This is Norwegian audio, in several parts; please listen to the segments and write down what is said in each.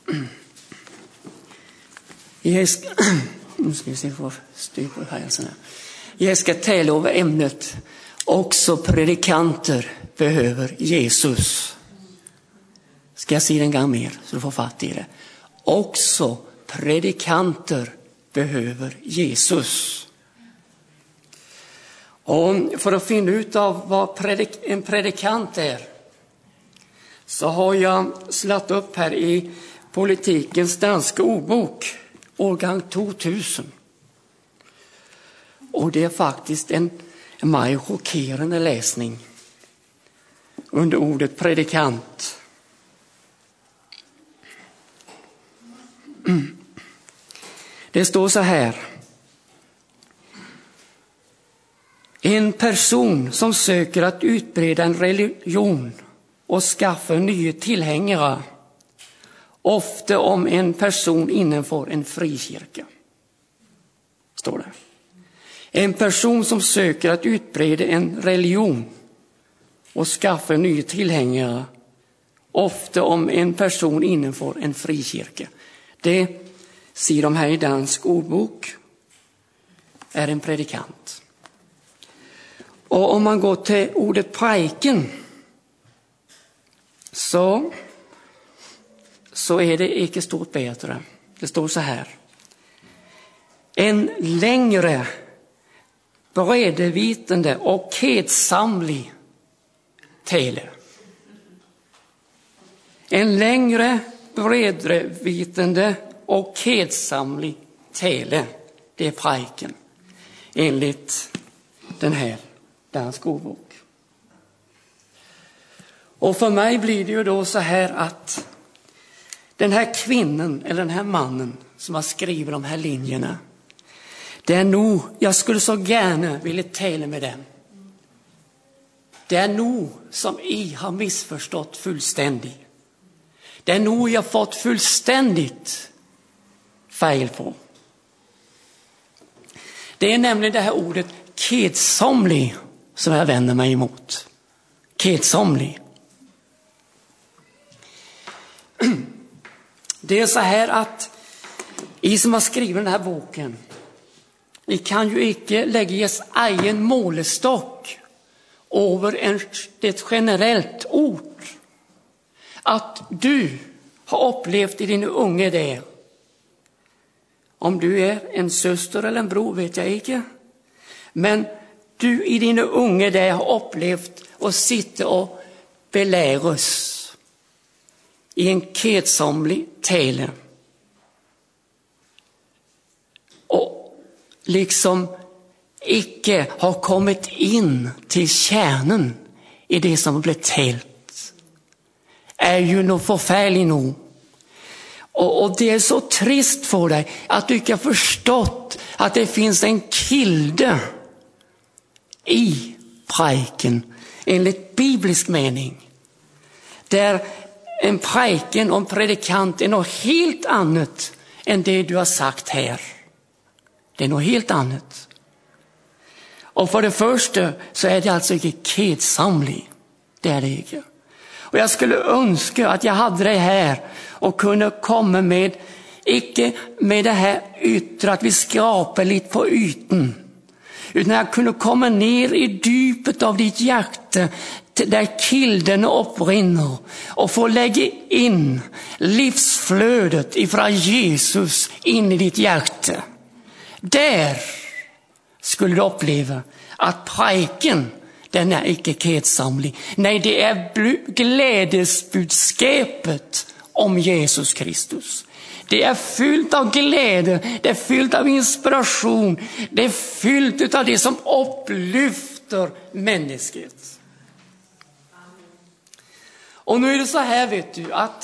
Nu ska vi se vad styr på här. Jag ska tala över ämnet också predikanter behöver Jesus. Ska jag säga en gång mer så du får fatt i det. Också predikanter behöver Jesus. Och för att finna ut av vad en predikant är så har jag slagit upp här i Politikens danska ordbok årgång 2000. Och det är faktiskt en mer chockerande läsning under ordet predikant. Det står så här: en person som söker att utbreda en religion och skaffa nya tillhängare, ofta om en person innanför en frikyrka. Står det. En person som söker att utbreda en religion och skaffa nya tillhängare, ofta om en person innanför en frikyrka. Det ser de här i dansk ordbok är en predikant. Och om man går till ordet prædiken så är det inte stort bättre. Det står så här: en längre, bredvidende och kedsamlig tale. En längre, bredvidende och kedsamlig tale. Det är prædiken enligt den här dansk ordbok. Och för mig blir det ju då så här att den här kvinnan eller den här mannen som har skrivit de här linjerna, det är nog, jag skulle så gärna vilja tala med dem. Det är nog som I har missförstått fullständigt. Det är nog jag fått fullständigt fel på. Det är nämligen det här ordet kedsomlig som jag vänder mig emot. Kedsomlig. Det är så här att I som har skrivit den här boken, ni kan ju inte lägga ers egen målestock över ett generellt ord. Att du har upplevt i din unge där, om du är en syster eller en bror vet jag inte, men du i din unge där har upplevt och sitter och beläras i en kedsomlig tale. Och liksom icke har kommit in till kärnan i det som blir tält. Är ju något förfärligt nog. Och det är så trist för dig att du inte har förstått att det finns en kilde i prædiken enligt biblisk mening. Där en prædiken och en predikant är något helt annat än det du har sagt här. Det är något helt annat. Och för det första så är det alltså inte kedsamlig. Det är det inte. Och jag skulle önska att jag hade det här och kunde komma med, icke med det här yttre att vi skrapar lite på ytan. Utan jag kunde komma ner i djupet av ditt hjärta där kilden upprinner och få lägga in livsflödet ifrån Jesus in i ditt hjärta. Där skulle du uppleva att prædiken, den är icke kedsamlig. Nej, det är glädjesbudskapet om Jesus Kristus. Det är fyllt av glädje, det är fyllt av inspiration, det är fyllt av det som upplyfter människet. Och nu är det så här, vet du, att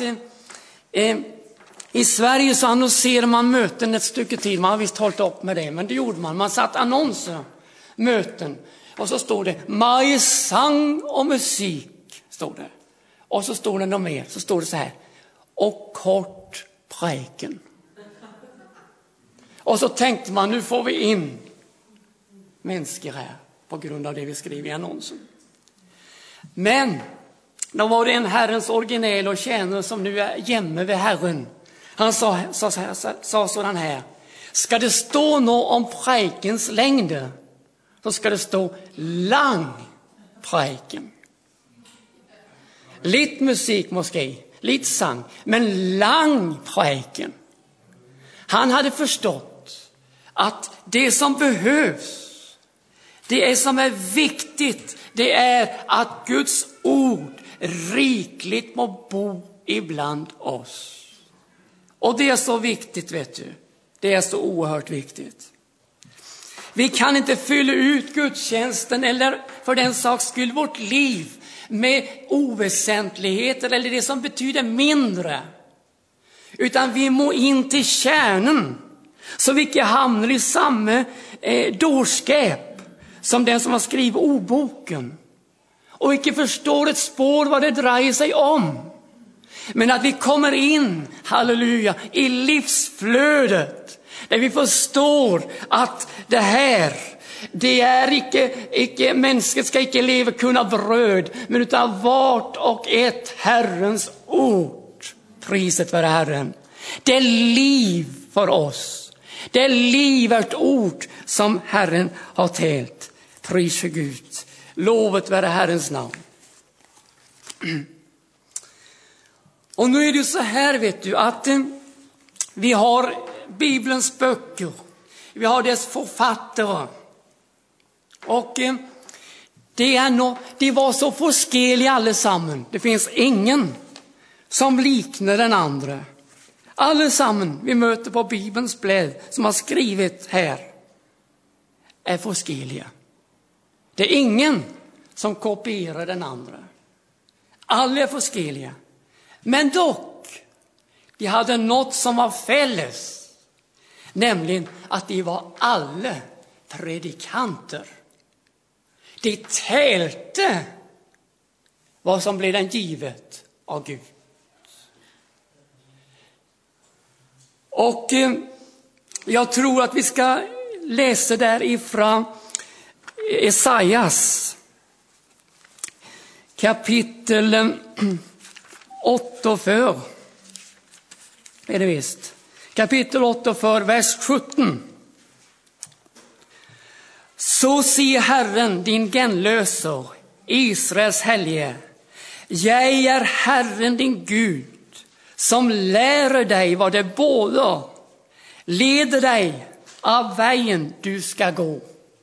i Sverige så annonserar man möten ett stycke tid. Man har visst hållit upp med det, men det gjorde man. Man satt annonser, möten. Och så står det Maje sang och musik, står det. Och så står det något mer, så står det så här: och kort prædiken. Och så tänkte man, nu får vi in människor här på grund av det vi skriver i annonsen. Men då var det en Herrens original och tjänare som nu är jämme vid Herren Han sa sådan här: ska det stå något om präkens längder, så ska det stå lang präken. Lite musik måske, lite sang, men lang präken. Han hade förstått att det som behövs, det som är viktigt, det är att Guds ord rikligt må bo ibland oss. Och det är så viktigt, vet du. Det är så oerhört viktigt. Vi kan inte fylla ut gudstjänsten eller för den saks skull vårt liv med oväsentligheter eller det som betyder mindre. Utan vi må in till kärnan, så vi inte hamnar i samma dårskap som den som har skrivit ordboken och inte förstår ett spår vad det drar sig om. Men att vi kommer in, halleluja, i livsflödet, där vi förstår att det här, det är icke människan ska icke leva kunna bröd, men utan vart och ett Herrens ord. Priset för Herren. Det är liv för oss. Det är livet ord som Herren har tält. Pris för Gud. Lovet vare Herrens namn. Och nu är det så här, vet du, att vi har Bibelns böcker. Vi har dess författare. Och det var så forskeliga allesammans. Det finns ingen som liknar den andra. Allesammans vi möter på Bibelns blad som har skrivit här är forskeliga. Det är ingen som kopierar den andra. Alla är forskeliga. Men dock, de hade något som var fälles. Nämligen att de var alla predikanter. De tälte vad som blev den givet av Gud. Och jag tror att vi ska läsa därifrån Esaias kapitel 8 för. Är det visst? Kapitel 8 för vers 17. Så säger Herren din genlöser, Israels helge. Jag är Herren din Gud, som lär dig vad det båda, leder dig av vägen du ska gå.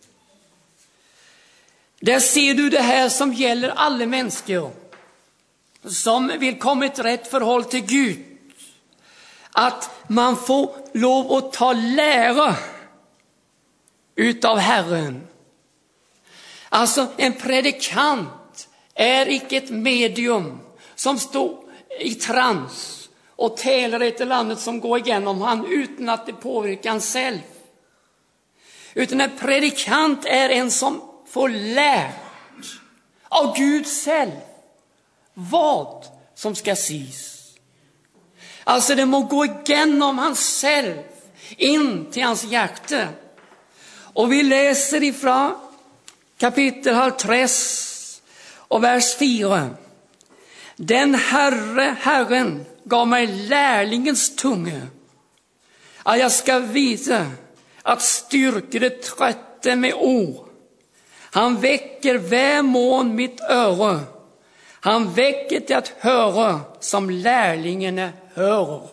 Där ser du det här som gäller alla människor som vill komma i ett rätt förhåll till Gud. Att man får lov att ta lära utav Herren. Alltså en predikant är icke ett medium som står i trans och talar ett eller annat som går igenom han utan att det påverkar han själv. Utan en predikant är en som får lärt av Gud själv vad som ska sägas. Alltså det må gå igenom hans själv in till hans hjärta. Och vi läser ifrån kapitel 3 och vers 4. Den Herren gav mig lärlingens tunga, att jag ska visa att styrka det trötte med ord. Han väcker vämmån mitt öra. Han väcker till att höra som lärlingen hör.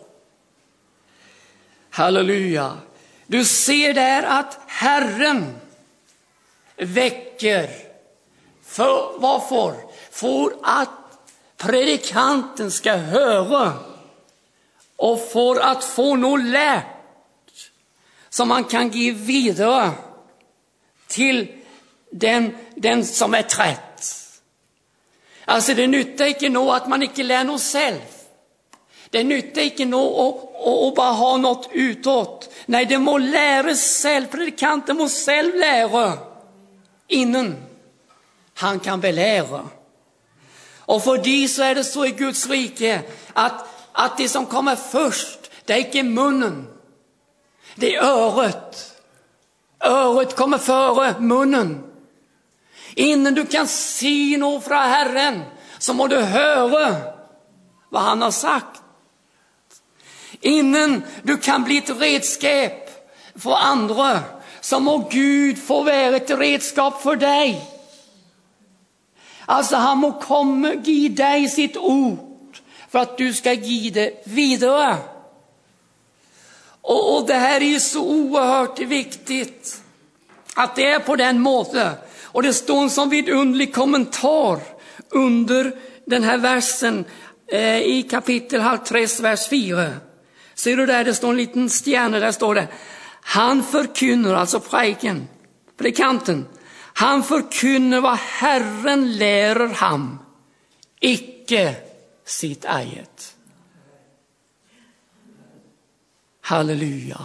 Halleluja. Du ser där att Herren väcker. För varför? För att predikanten ska höra och för att få något lärt som man kan ge vidare till den som är trött. Alltså det nyttar inte nå att man inte lär något själv. Det nyttar inte nå att bara ha något utåt. Nej, det må lära själv. Predikanten må själv lära innan han kan belära. Och för det så är det så i Guds rike att det som kommer först, det är inte munnen. Det är örat. Örat kommer före munnen. Innan du kan se något från Herren så må du höra vad han har sagt. Innan du kan bli ett redskap för andra, så må Gud få vara ett redskap för dig. Alltså han må komma ge dig sitt ord för att du ska ge det vidare. Och det här är så oerhört viktigt att det är på den måten. Och det står en sån vidunderlig kommentar under den här versen i kapitel 3, vers 4. Ser du där, det står en liten stjärna, där står det: han förkunnar, alltså predikanten, han förkunnar vad Herren lärer ham, icke sitt eget. Halleluja.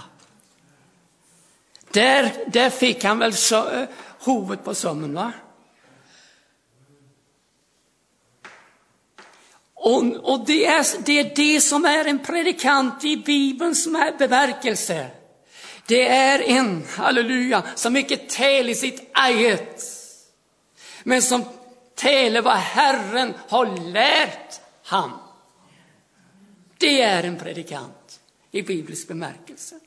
Där fick han väl huvudet på sömmen, va? Och det är det som är en predikant i Bibelns bemärkelse. Det är en, halleluja, som inte talar i sitt eget, men som talar vad Herren har lärt ham. Det är en predikant i biblisk bemärkelse.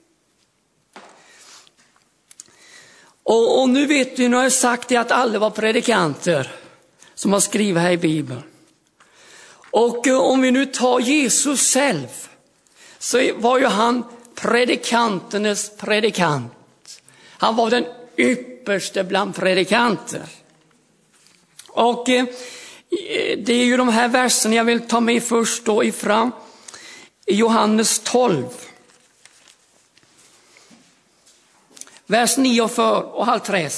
Och nu vet du, nu har jag sagt det, att alla var predikanter som har skrivit här i Bibeln. Och om vi nu tar Jesus själv, så var ju han predikanternas predikant. Han var den ypperste bland predikanter. Och det är ju de här verserna jag vill ta med först då ifrån Johannes 12. Vers 9 och halv 3.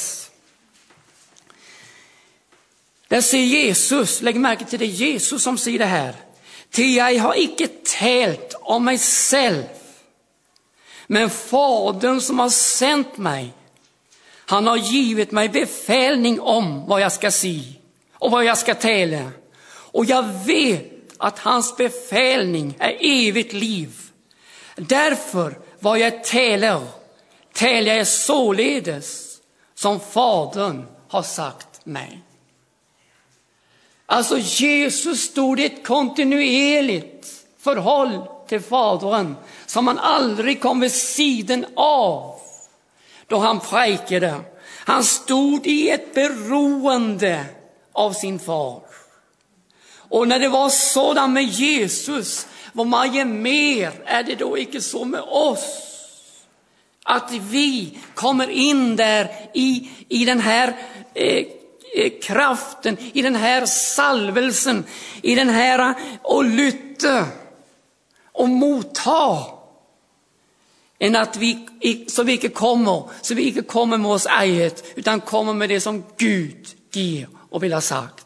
Där säger Jesus, lägg märke till det, Jesus som säger det här: ty jag har icke talat om mig själv, men Fadern som har sänt mig, han har givit mig befälning om vad jag ska säga och vad jag ska tala. Och jag vet att hans befälning är evigt liv. Därför vad jag talar jag således som Fadern har sagt mig. Alltså Jesus stod i ett kontinuerligt förhåll till Fadern som han aldrig kom vid sidan av då han predikade. Han stod i ett beroende av sin far. Och när det var sådan med Jesus, vad mycket mer är det då inte så med oss? Att vi kommer in där i den här kraften, i den här salvelsen, i den här och lytte och motta, än att vi inte kommer med oss eget, utan kommer med det som Gud ger och vill ha sagt.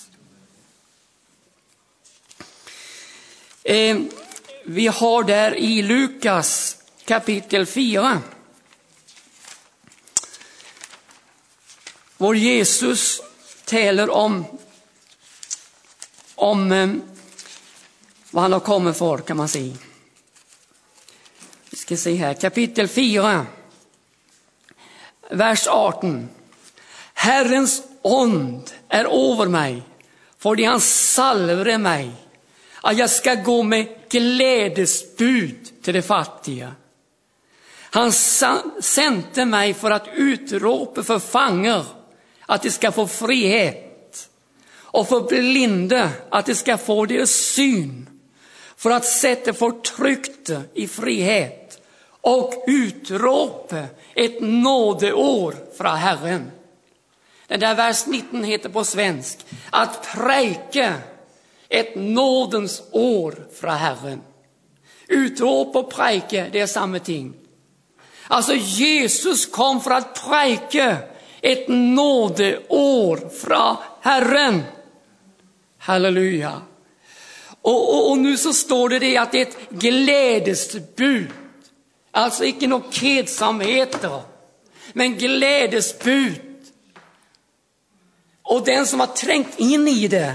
Vi har där i Lukas kapitel 4, vår Jesus talar om vad han har kommit för, kan man säga. Vi ska se här, kapitel 4, vers 18. Herrens ond är över mig, för han salvade mig, att jag ska gå med glädjesbud till de fattiga. Han sände mig för att utropa för fanger att de ska få frihet, och för blinda att de ska få deras syn, för att sätta förtryckta i frihet och utropa ett nådeår från Herren. Den där vers 19 heter på svensk att präka ett nådens år från Herren. Utrop och präka, det är samma ting. Alltså Jesus kom för att präka ett nådeår från Herren. Halleluja. Och nu så står det att det är ett glädjesbud. Alltså inte några kedsamheter, men glädjesbud. Och den som har trängt in i det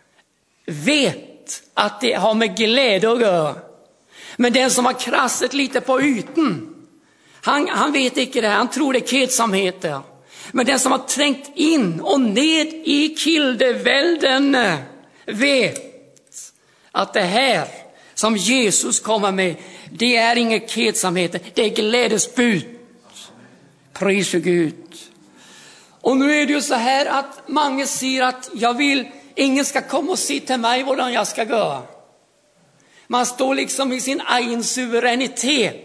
vet att det har med glädje att göra. Men den som har krassat lite på ytan, han vet inte det, han tror det är kedsamheter. Men den som har trängt in och ned i kildevälden vet att det här som Jesus kommer med Det är inga kedsamheter, det är glädjesbud. Pris för Gud. Och nu är det ju så här att många säger att ingen ska komma och säga till mig vad jag ska göra. Man står liksom i sin egen suveränitet.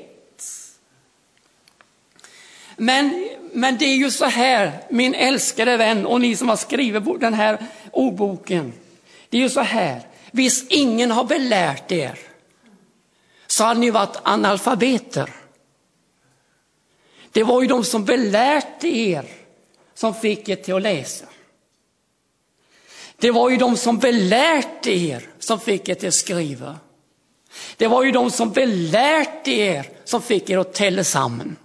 Men det är ju så här, min älskade vän och ni som har skrivit den här ordboken. Det är ju så här, hvis ingen har belärt er så har ni varit analfabeter. Det var ju de som belärte er som fick er till att läsa. Det var ju de som belärte er som fick er till att skriva. Det var ju de som belärte er som fick er att tälla samman.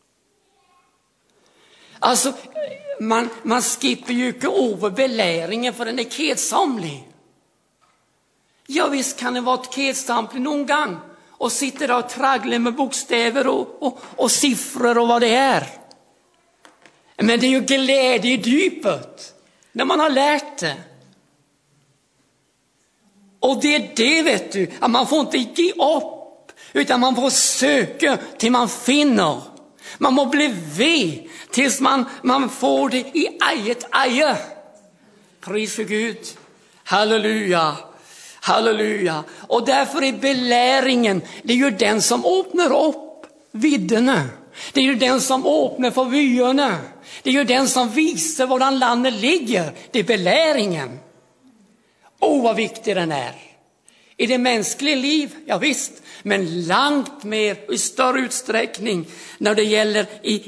Alltså, man skippar ju inte över beläringen för den är kedsamlig. Ja, visst kan det vara ett kedsamlig någon gång. Och sitter där och tragglar med bokstäver och siffror och vad det är. Men det är ju glädje i djupet när man har lärt det. Och det är det, vet du, att man får inte ge upp, utan man får söka till man finner. Man må bli ved tills man får det i eget eie. Pris för Gud. Halleluja. Halleluja. Och därför är beläringen, det är ju den som öppnar upp vidderna. Det är ju den som öppnar för vyerna. Det är ju den som visar var landet ligger. Det är beläringen. Vad viktig den är. I det mänskliga liv, ja visst, men långt mer i större utsträckning när det gäller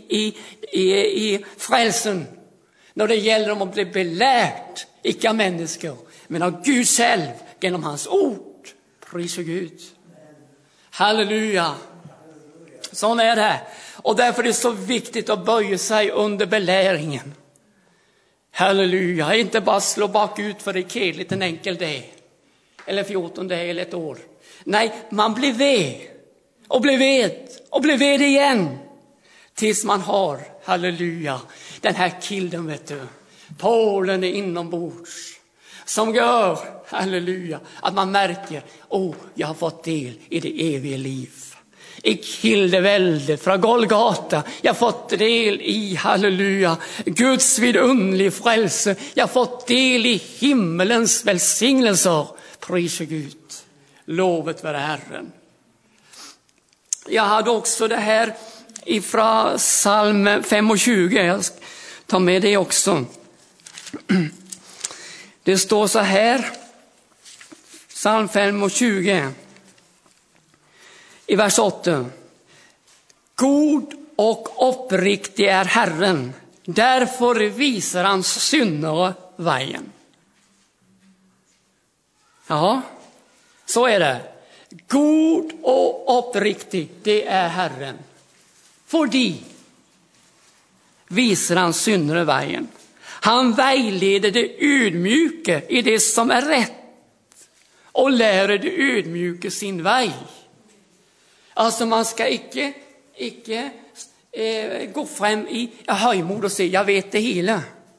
i frälsen. När det gäller om att bli belärt, icke av människor, men av Gud själv genom hans ord. Pris för Gud. Halleluja. Sån är det. Och därför är det så viktigt att böja sig under beläringen. Halleluja. Inte bara slå bakut för det är kedligt en enkel dag. Eller 14 dagar eller ett år. Nej, man blir ved. Och blir ved. Och blir ved igen. Tills man har, halleluja, den här kilden, vet du. Polen är inombords. Som gör, halleluja, att man märker, jag har fått del i det eviga liv. I kildeväldet från Golgata. Jag har fått del i, halleluja, Guds vidunderlig frälse. Jag har fått del i himmelens välsignelser. Pris för Gud. Lovet vare Herren. Jag hade också det här ifrån psalm 25. Jag ska ta med det också. Det står så här. Psalm 25. I vers 8. God och uppriktig är Herren. Därför visar han syndare vägen. Ja, så är det. God och uppriktig, det är Herren. För de visar han syndare vägen. Han vägleder det ödmjuka i det som är rätt. Och lär det ödmjuka sin väg. Alltså man ska icke gå fram i höjmod och säga jag vet det hela.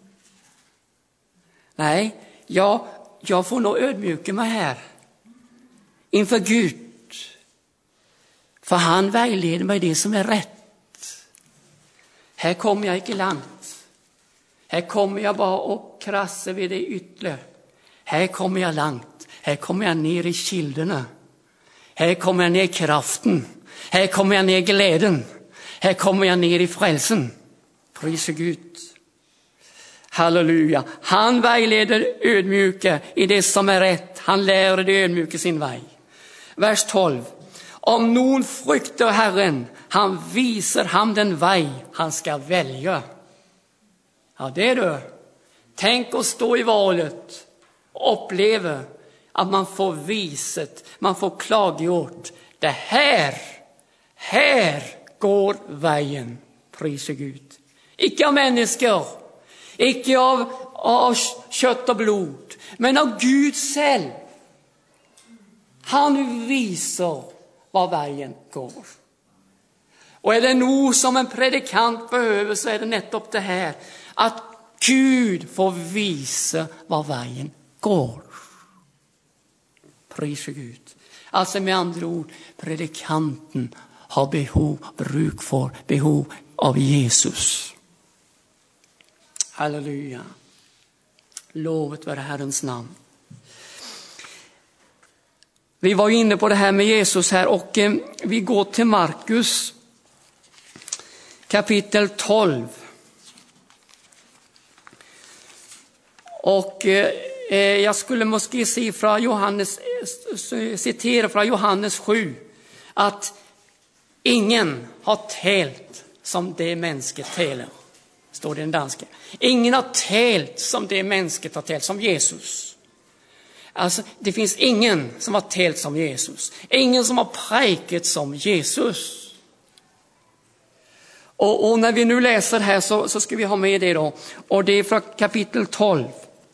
Nej, jag får nog ödmjuka mig här inför Gud. För han vägleder mig det som är rätt. Här kommer jag inte långt. Här kommer jag bara och krassa vid det yttre. Här kommer jag långt. Här kommer jag ner i kilderna. Här kommer jag ner i kraften. Här kommer jag ner i glädjen. Här kommer jag ner i frälsen. Pris för Gud. Halleluja. Han vägleder ödmjuka i det som är rätt. Han lär det ödmjuka sin väg. Vers 12. Om någon fruktar Herren, han visar han den väg han ska välja. Ja, det är det. Tänk att stå i valet och uppleva att man får viset, man får klargjort. Det här går vägen. Pris för Gud. Icke av människor, icke av kött och blod, men av Gud själv. Han visar var vägen går. Och är det nog som en predikant behöver så är det nettopp det här. Att Gud får visa var vägen går. Pris för Gud. Alltså med andra ord, predikanten har behov av Jesus. Halleluja. Lovet vare Herrens namn. Vi var inne på det här med Jesus här och vi går till Markus kapitel 12. Och jag skulle måste citera från Johannes 7 att ingen har tält som det människet täler. Står det i den danska. Ingen har tält som det människet har tält, som Jesus. Alltså det finns ingen som har tält som Jesus. Ingen som har präket som Jesus. Och när vi nu läser här så ska vi ha med det då. Och det är från kapitel 12.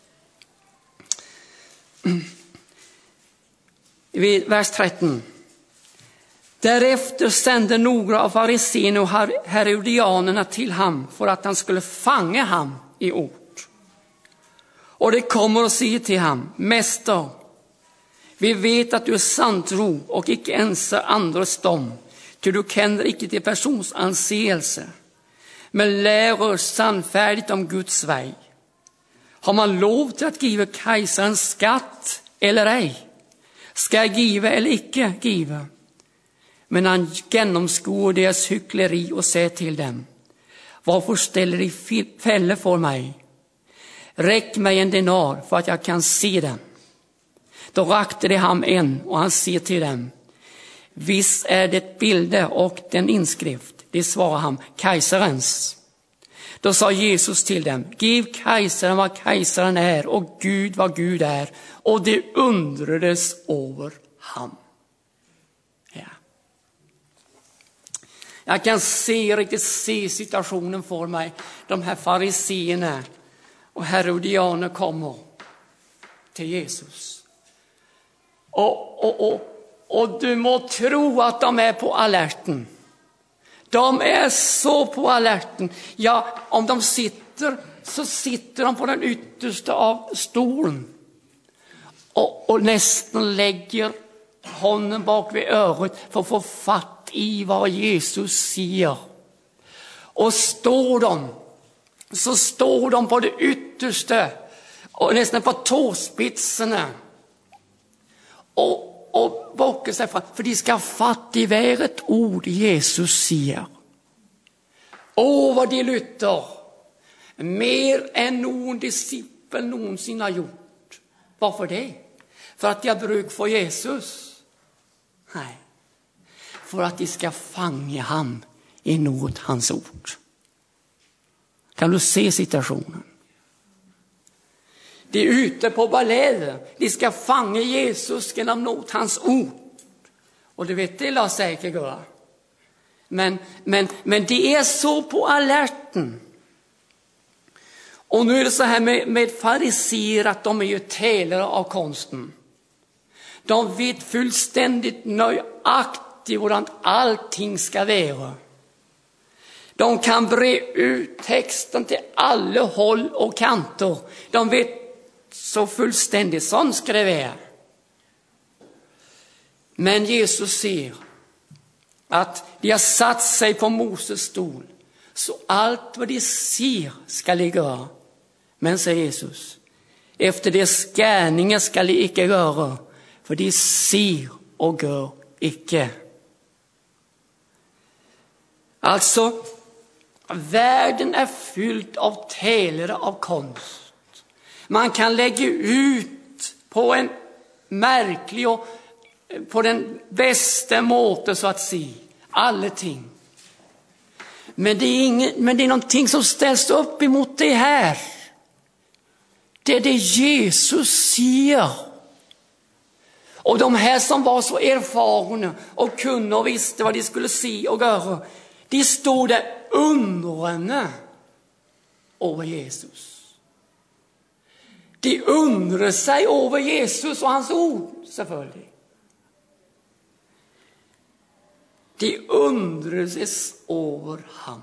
Vers 13. Därefter sände några av fariséerna och herodianerna till ham för att han skulle fånga ham i ord. Och det kommer och säger till ham: Mäster, vi vet att du är santro och icke ens andres dom, ty du känner icke till persons anseelse, men lärer sannfärdigt om Guds väg. Har man lov till att giva kejsaren skatt eller ej? Ska jag giva eller icke giva? Men han genomskår deras hyckleri och säger till dem: varför ställer I fälle för mig? Räck mig en denar för att jag kan se den. Då rakte det ham en och han säger till dem: visst är det bilder och den inskrift. Det svarar han: kejsarens. Då sa Jesus till dem: giv kejsaren vad kejsaren är och Gud vad Gud är. Och det undrades över ham. Ja. Jag kan riktigt se situationen för mig. De här fariséerna och herodianer kommer till Jesus. Och du må tro att de är på alerten. De är så på alerten. Ja, om de sitter så sitter de på den yttersta av stolen. Och nästan lägger handen bak vid örat för att få fatt i vad Jesus säger. Och står de på det yttersta och nästan på tåspitserna. Och bockar sig fram, för de ska fatta i ett ord Jesus säger. Vad de lytter. Mer än någon discipel någonsin har gjort. Varför det? För att jag bruk för Jesus? Nej. För att de ska fånga han i något hans ord. Kan du se situationen? De är ute på ballet. De ska fånga Jesus genom något hans ord. Och det vet det Lars säkert göra. Men de är så på alerten. Och nu är det så här med fariséer att de är ju tälare av konsten. De vet fullständigt nöjaktigt hur allting ska vara. De kan bre ut texten till alla håll och kanter. De vet så fullständigt, sånt ska det vara. Men Jesus ser att de har satt sig på Moses stol. Så allt vad de ser ska de göra. Men säger Jesus, efter deras gärningar ska de icke göra. För de ser och gör icke. Alltså, världen är fylld av tälare av konst. Man kan lägga ut på en märklig och på den bästa måten så att säga. Allting. Men det är någonting som ställs upp emot det här. Det är det Jesus säger. Och de här som var så erfarna och kunde och visste vad de skulle se och göra. De stod där undrande över Jesus. De undrar sig över Jesus och hans ord, selvfølgelig. De undras över ham.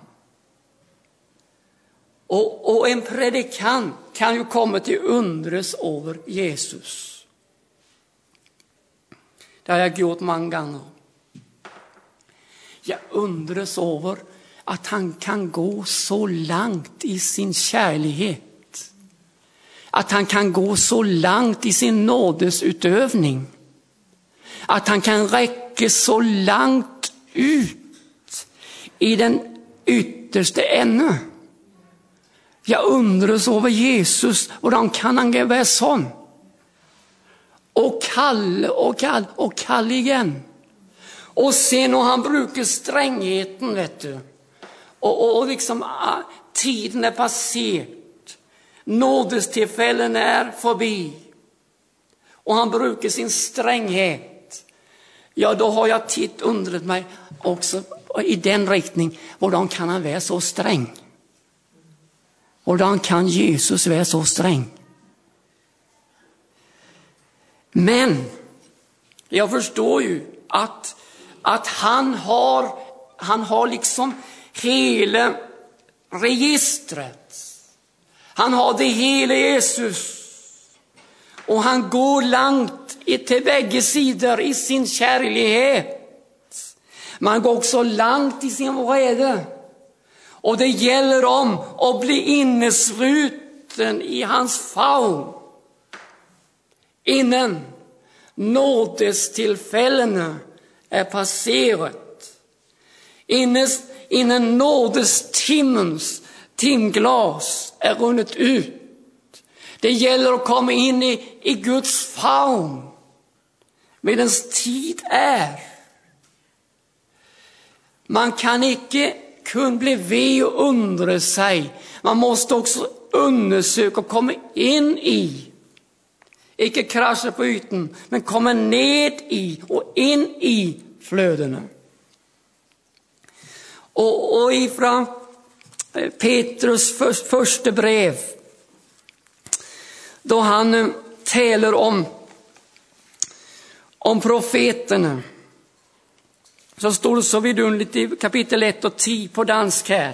Och en predikant kan ju komma till undras över Jesus. Det har jeg gjort mange ganger. Jeg undres over at han kan gå så langt i sin kärlighet. At han kan gå så langt i sin nådesutøvning. At han kan räcka så langt ut i den ytterste ende. Jeg undres over Jesus, hvordan kan han være sånn? Og kalle og kalle og kalle igjen. Og se når han bruker strengheten, vet du. Og liksom tiden er passert. Nådestilfellene er forbi. Og han bruker sin strenghet. Ja, da har jeg titt undret meg også i den riktning. Hvordan kan han være så streng? Hvordan kan Jesus være så streng? Men jeg forstår jo at han har liksom hele registret. Han har det hele Jesus. Og han går langt til begge sider i sin kjærlighet. Man går også langt i sin vrede. Og det gjelder om å bli innesluten i hans favn. Innen nådestilfellene er passeret. Innen nådestimmens timglas er rundet ut. Det gjelder å komme inn i Guds favn. Medens tid er. Man kan ikke kun bli ved og undre seg. Man måste også undersøke og komme inn i. Ikke krasje på yten, men komme ned i og inn i flødene. Og ifra Petrus første brev, da han taler om profetene, så står det så vidunderligt i kapitel 1 og 10 på dansk her.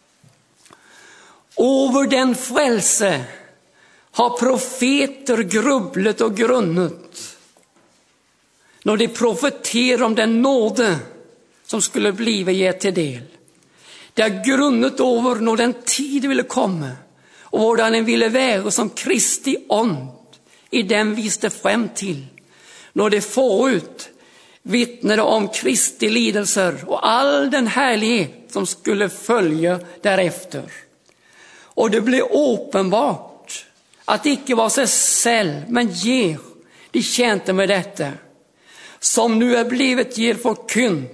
Over den frelse har profeter grublet og grunnet når de profeterer om den nåde som skulle blive gitt til del. De har grunnet over når den tid ville komme, og hvordan den ville være som Kristi ånd i dem viste frem til, når det forut vittnede om Kristi lidelser og all den herlighet som skulle følge derefter. Og det ble åpenbart at det ikke var seg selv, men gir de tjente med dette, som nu er blivet gir forkynt,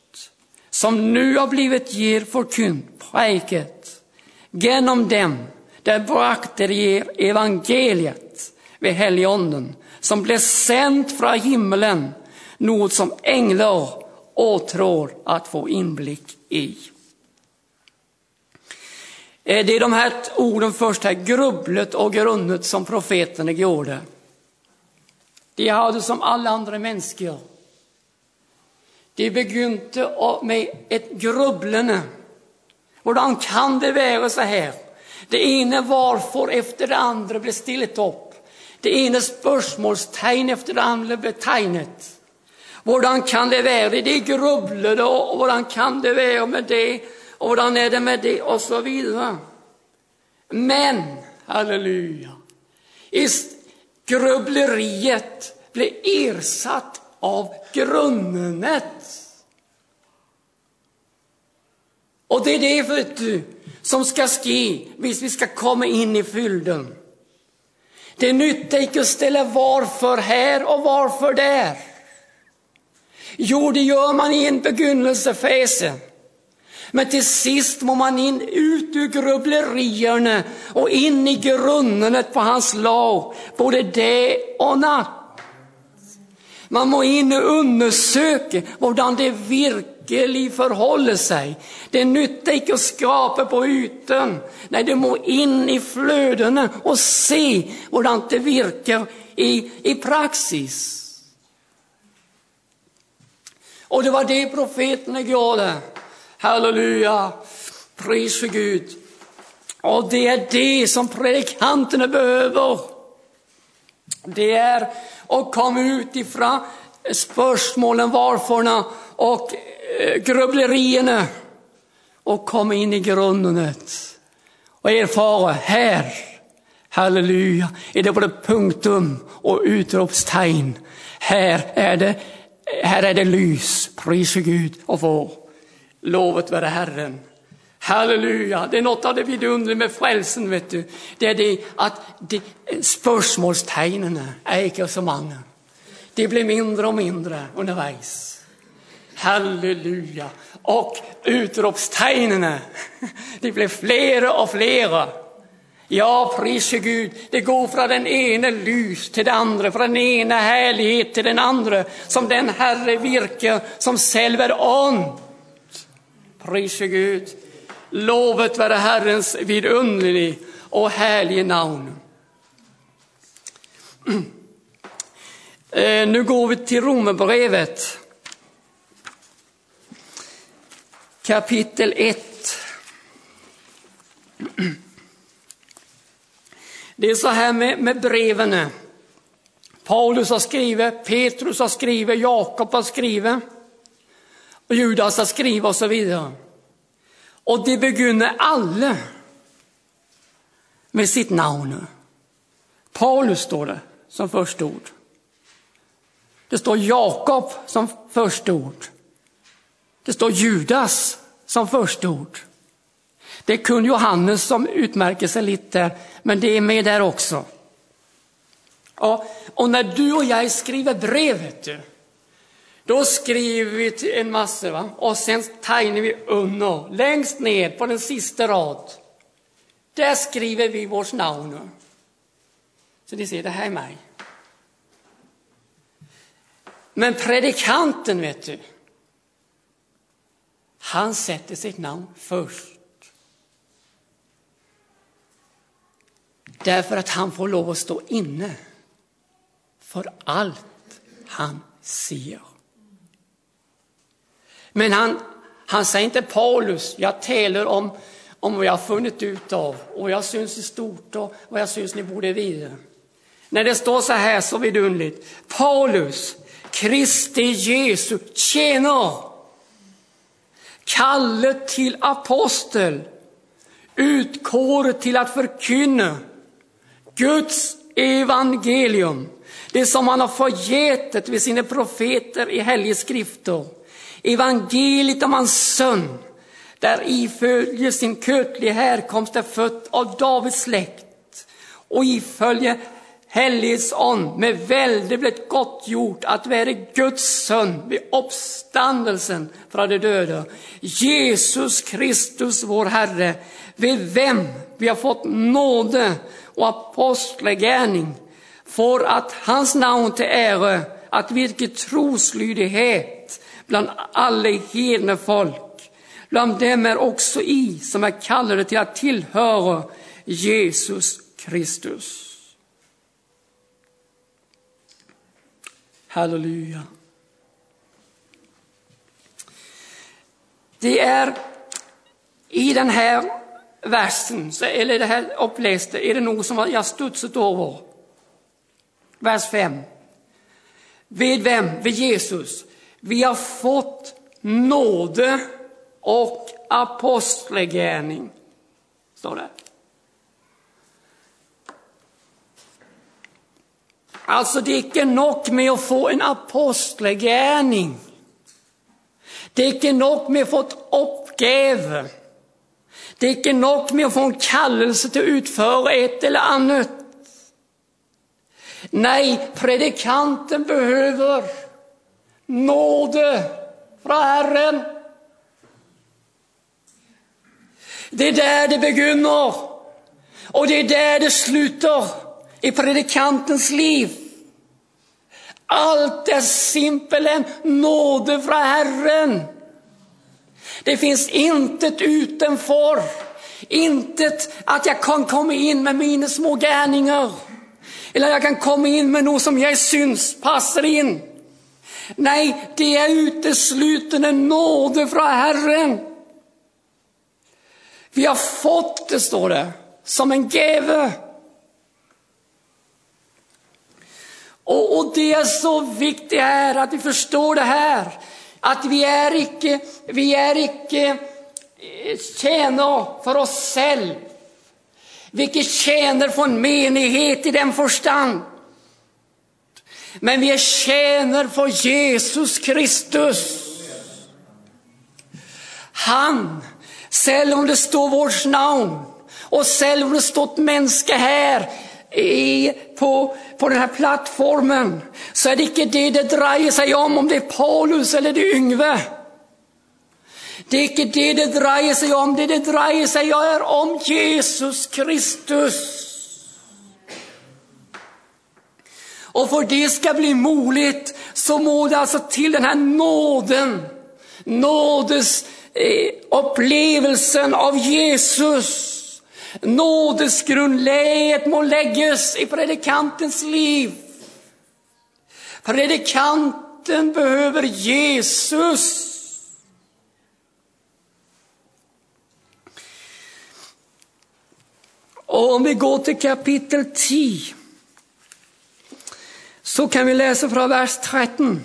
preiket, genom dem, der brakte de evangeliet ved Helligånden, som ble sendt fra himmelen, noe som engler åtrår at få innblikk i. Det er de her orden først her, grublet og grunnet som profetene gjorde. De hadde som alle andre mennesker. De begynte med et grublende. Hvordan kan det være så her? Det ene varfor efter det andre ble stillet opp. Det ene spørsmålstegn efter det andre ble tegnet. Hvordan kan det være? De grublede, og hvordan kan det være med det? Og hvordan er det med det? Og så videre. Men, halleluja, grubleriet ble ersatt av grunnet. Og det er det, vet du, som skal ske hvis vi skal komme inn i fylden. Det nytter ikke å stille varfor her og varfor der. Jo, det gjør man i en begynnelsefase. Men til sist må man inn ut ur grublerierne og inn i grunnene på hans lov, både det og natt. Man må inn og undersøke hvordan det virkelig forholder seg. Det nytter ikke å skrape på yten. Nei, du må inn i flødene og se hvordan det virker i praksis. Og det var det profetene gjorde. Halleluja, pris for Gud. Og det er det som predikantene behøver. Det er å komme ut ifra spörsmålen, varförna och grubblerierna och komma in i grundet och erfara här, halleluja, är det både punktum och utropstegn. Här är det lys, pris för Gud och vår. Lovet vare Herren. Halleluja, det är något av det vidunderliga med frälsen, vet du. Det är det att spörsmålstegnen är inte så många. Det blir mindre och mindre undervis. Halleluja. Och utropstegnen, det blir flera och flera. Ja, pris för Gud. Det går från den ena lys till den andra, från den ena härlighet till den andra, som den Herre virkar som själv är ond. Pris för Gud. Lovet vare Herrens vidunderlig och härlig namn. Nu går vi till Romarbrevet. Kapitel 1. Det är så här med breven. Paulus har skrivit, Petrus har skrivit, Jakob har skrivit, och Judas har skrivit och så vidare. Och det begynner alla med sitt namn. Paulus står det som första ord. Det står Jakob som första ord. Det står Judas som första ord. Det är kun Johannes som utmärker sig lite där, men det är med där också. Och när du och jag skriver brevet, då skriver vi till en massa, va? Och sen tegnar vi under, längst ner på den sista rad. Där skriver vi vårt namn. Så ni ser, det här är mig. Men predikanten, vet du, han sätter sitt namn först. Därför att han får lov att stå inne för allt han ser. Men han säger inte Paulus, jag talar om vad jag har funnit ut av och vad jag syns i stort och vad jag syns ni borde vidare. När det står så här så vidunderligt. Paulus, Kristi Jesu tjänare, kallet till apostel, utkåret till att förkynna Guds evangelium, det som han har förgätet vid sina profeter i heliga skrifter, evangeliet om hans son, där iföljer sin kötliga härkomst är född av Davids släkt och iföljer helighetsånd med välde blivit gott gjort att vara Guds son vid uppståndelsen från de döda, Jesus Kristus vår Herre, vid vem vi har fått nåde och apostlagärning för att hans namn till ära, att vilket troslydighet bland alla hedna folk, bland dem är också som är kallade till att tillhöra Jesus Kristus. Halleluja. Det är i den här versen, eller det här uppläste, är det något som jag studsat över. Vers 5. Vid vem? Vid Jesus. Vi har fått nåde och apostlagärning. Står det. Alltså det är inte nog med att få en apostlagärning. Det är inte nog med att få ett uppgave. Det är inte nog med att få en kallelse till att utföra ett eller annat. Nej, predikanten behöver nåde från Herren. Det är där det begynner. Och det är där det slutar i predikantens liv. Allt är simpelt nåde från Herren. Det finns intet utanför. Intet att jag kan komma in med mina små gärningar. Eller jag kan komma in med något som jag syns passar in. Nej, det är uteslutande nåde från Herren. Vi har fått det, står det, som en gåva. Och det är så viktigt här att vi förstår det här. Att vi är icke tjänar för oss själv. Vi icke tjänar för en menighet i den förstand. Men vi är tjänar för Jesus Kristus. Han, selv om det står vårt navn, och selv om det stått människa här på den här plattformen, så är det inte det dreier sig om det är Paulus eller det Yngve. Det är inte det dreier sig om. Det dreier sig om Jesus Kristus. Och för det ska bli möjligt så må det alltså till den här nådes upplevelsen av Jesus. Nådesgrundläget må läggas i predikantens liv. Predikanten behöver Jesus. Och om vi går till kapitel 10 så kan vi läsa från vers 13.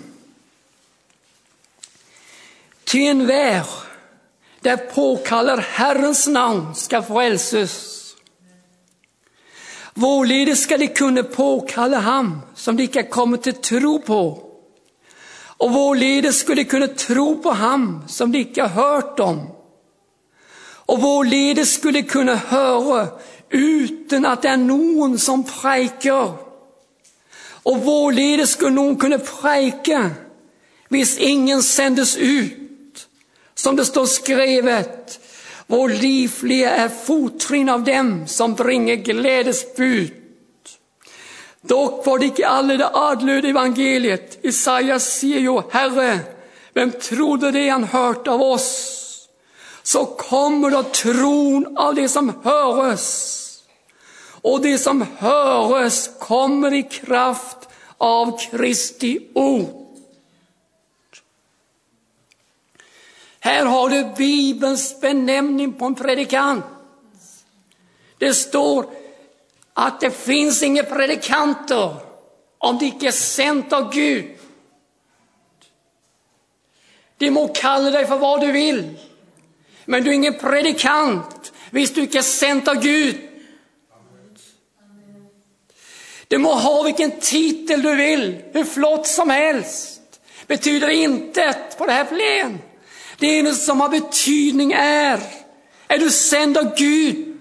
Ty enhver der påkallar Herrens navn skal frelses. Hvorledes skal de kunne påkalle ham som de ikke er kommet til tro på? Og hvorledes skulle de kunne tro på ham som de ikke har hørt om? Og hvorledes skulle de kunne høre uten at det er noen som preiker? Og hvorledes skulle noen kunne preike hvis ingen sendes ut? Som det står skrevet, hvor livlige er fottrinn av dem som bringer gledesbud. Dock var det ikke alle det adløde evangeliet. Isaiah sier jo, Herre, hvem trodde det han hørte av oss? Så kommer da tron av det som høres. Og det som høres kommer i kraft av Kristi ord. Här har du Bibelns benämning på en predikant. Det står att det finns inga predikanter om de inte är sänt av Gud. De må kalla dig för vad du vill, men du är ingen predikant hvis du inte är sänt av Gud. Du må ha vilken titel du vill, hur flott som helst. Betyder intet på det här plan. Det enda som har betydning är du sänd av Gud?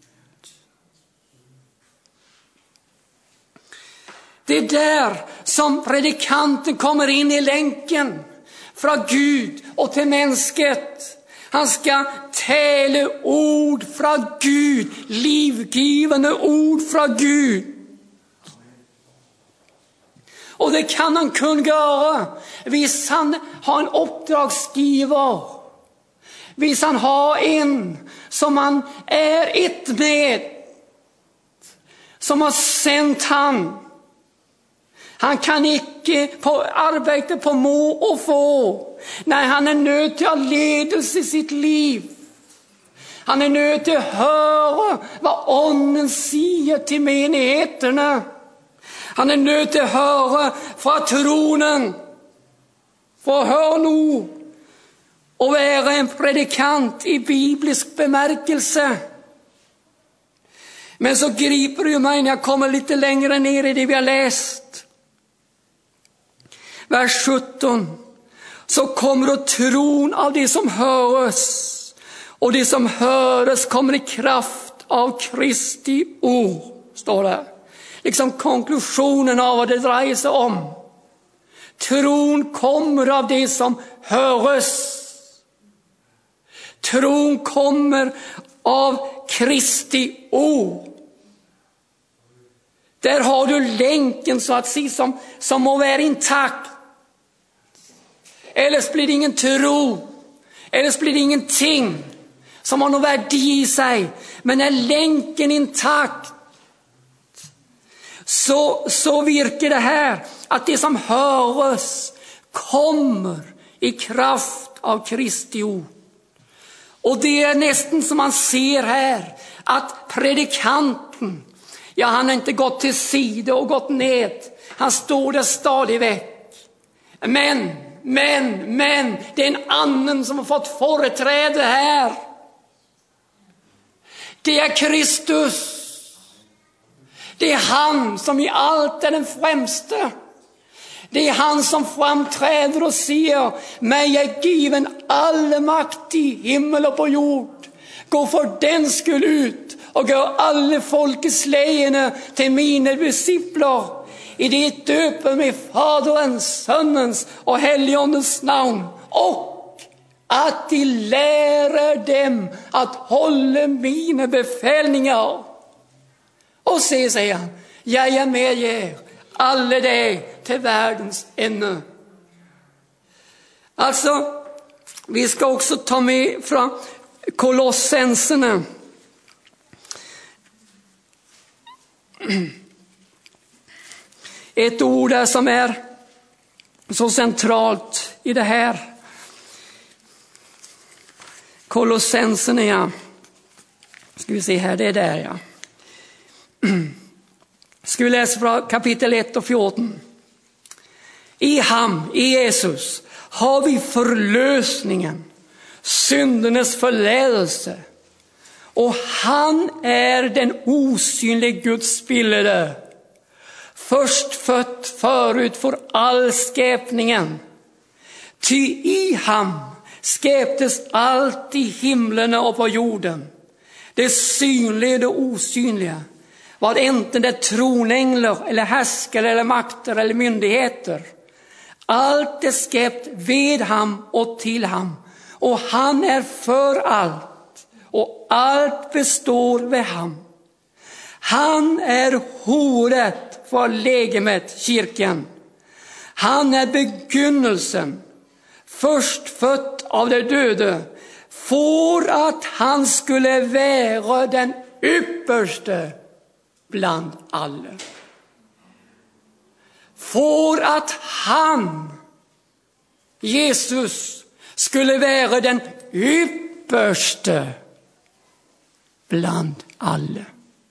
Det är där som predikanten kommer in i länken från Gud och till mänskligt. Han ska tala ord från Gud, livgivande ord från Gud. Och det kan han kun göra hvis han har en uppdragsgivare. Hvis han har en som han är ett med, som har sänt han. Han kan inte arbeta på må och få. Nej, han är nöjd till att ledelse i sitt liv. Han är nöjd till att höra vad ånden säger till menigheterna. Han är nöjd till att höra från tronen. För hör nu och vara en predikant i biblisk bemärkelse. Men så griper det mig när jag kommer lite längre ner i det vi har läst. Vers 17. Så kommer då tron av det som hörs. Och det som hörs kommer i kraft av Kristi ord, står det. Liksom konklusionen av vad det dreier sig om. Tron kommer av det som hörs. Tron kommer av Kristi ord. Där har du länken så att säga som må vara intakt. Ellers blir det ingen tro. Ellers blir det ingenting som har någon värde i sig. Men är länken intakt så virker det här att det som hörs kommer i kraft av Kristi ord. Och det är nästan som man ser här att predikanten, ja, han har inte gått till sida och gått ned. Han står där stadig väck. Men, det är en annan som har fått företräde här. Det är Kristus. Det är han som i allt är den främste. Det är han som framträder och säger: mig är given all makt i himmel och på jord. Gå för den skull ut och gör alla folkets leende till mina discipler. I det döper med Faderns, Sonnens och Helligandens namn. Och att de lärer dem att hålla mina befälningar. Och se, säger han, jag är med er alla det till världens ände. Alltså, vi ska också ta med från Kolossenserna. Ett ord där som är så centralt i det här. Kolossenserna, ja. Ska vi se här, det är där, ja. Ska vi läsa från kapitel 1 och 14. I ham, i Jesus, har vi förlösningen, syndernas förlåtelse. Och han är den osynliga Guds bilder. Först fött förut för all skapningen. Ty i ham skaptes allt i himlen och på jorden. Det synliga och det osynliga. Vad inte det tronänglar eller härskare eller makter eller myndigheter. Allt är skapat vid ham och till ham. Och han är för allt. Och allt består vid ham. Han är hovet för legemet, kyrkan. Han är begynnelsen, förstfött av de döda, för att han skulle vara den ypperste bland alla. För att han, Jesus, skulle vara den ypperste bland alla.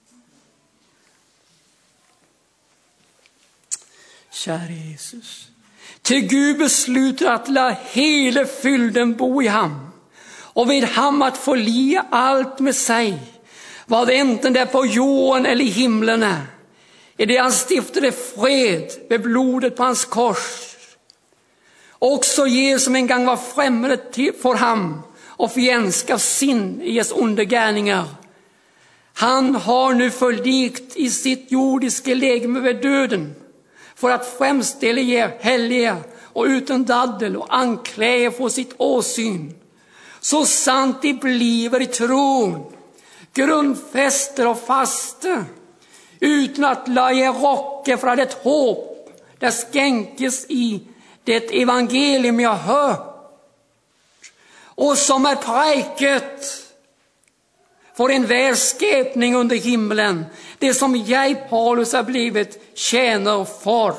Kära Jesus, till Gud beslutar att la hela fylden bo i ham, och vid ham att förlia allt med sig, vad enten det på jorden eller i himlen är. I det han stiftade fred med blodet på hans kors. Också Jesus som en gång var främmande för ham och fiendskap sin i hans undergärningar. Han har nu förlikt i sitt jordiska legeme med döden, för att framställa er heliga och utan daddel och anklä för sitt åsyn. Så sant de bliver i tron, grundfäster och faste, utan att la er rocka för det hopp där skänkes i det evangelium jag hört och som är präket för en välskapning under himlen, det som jag, Paulus, har blivit tjänare för.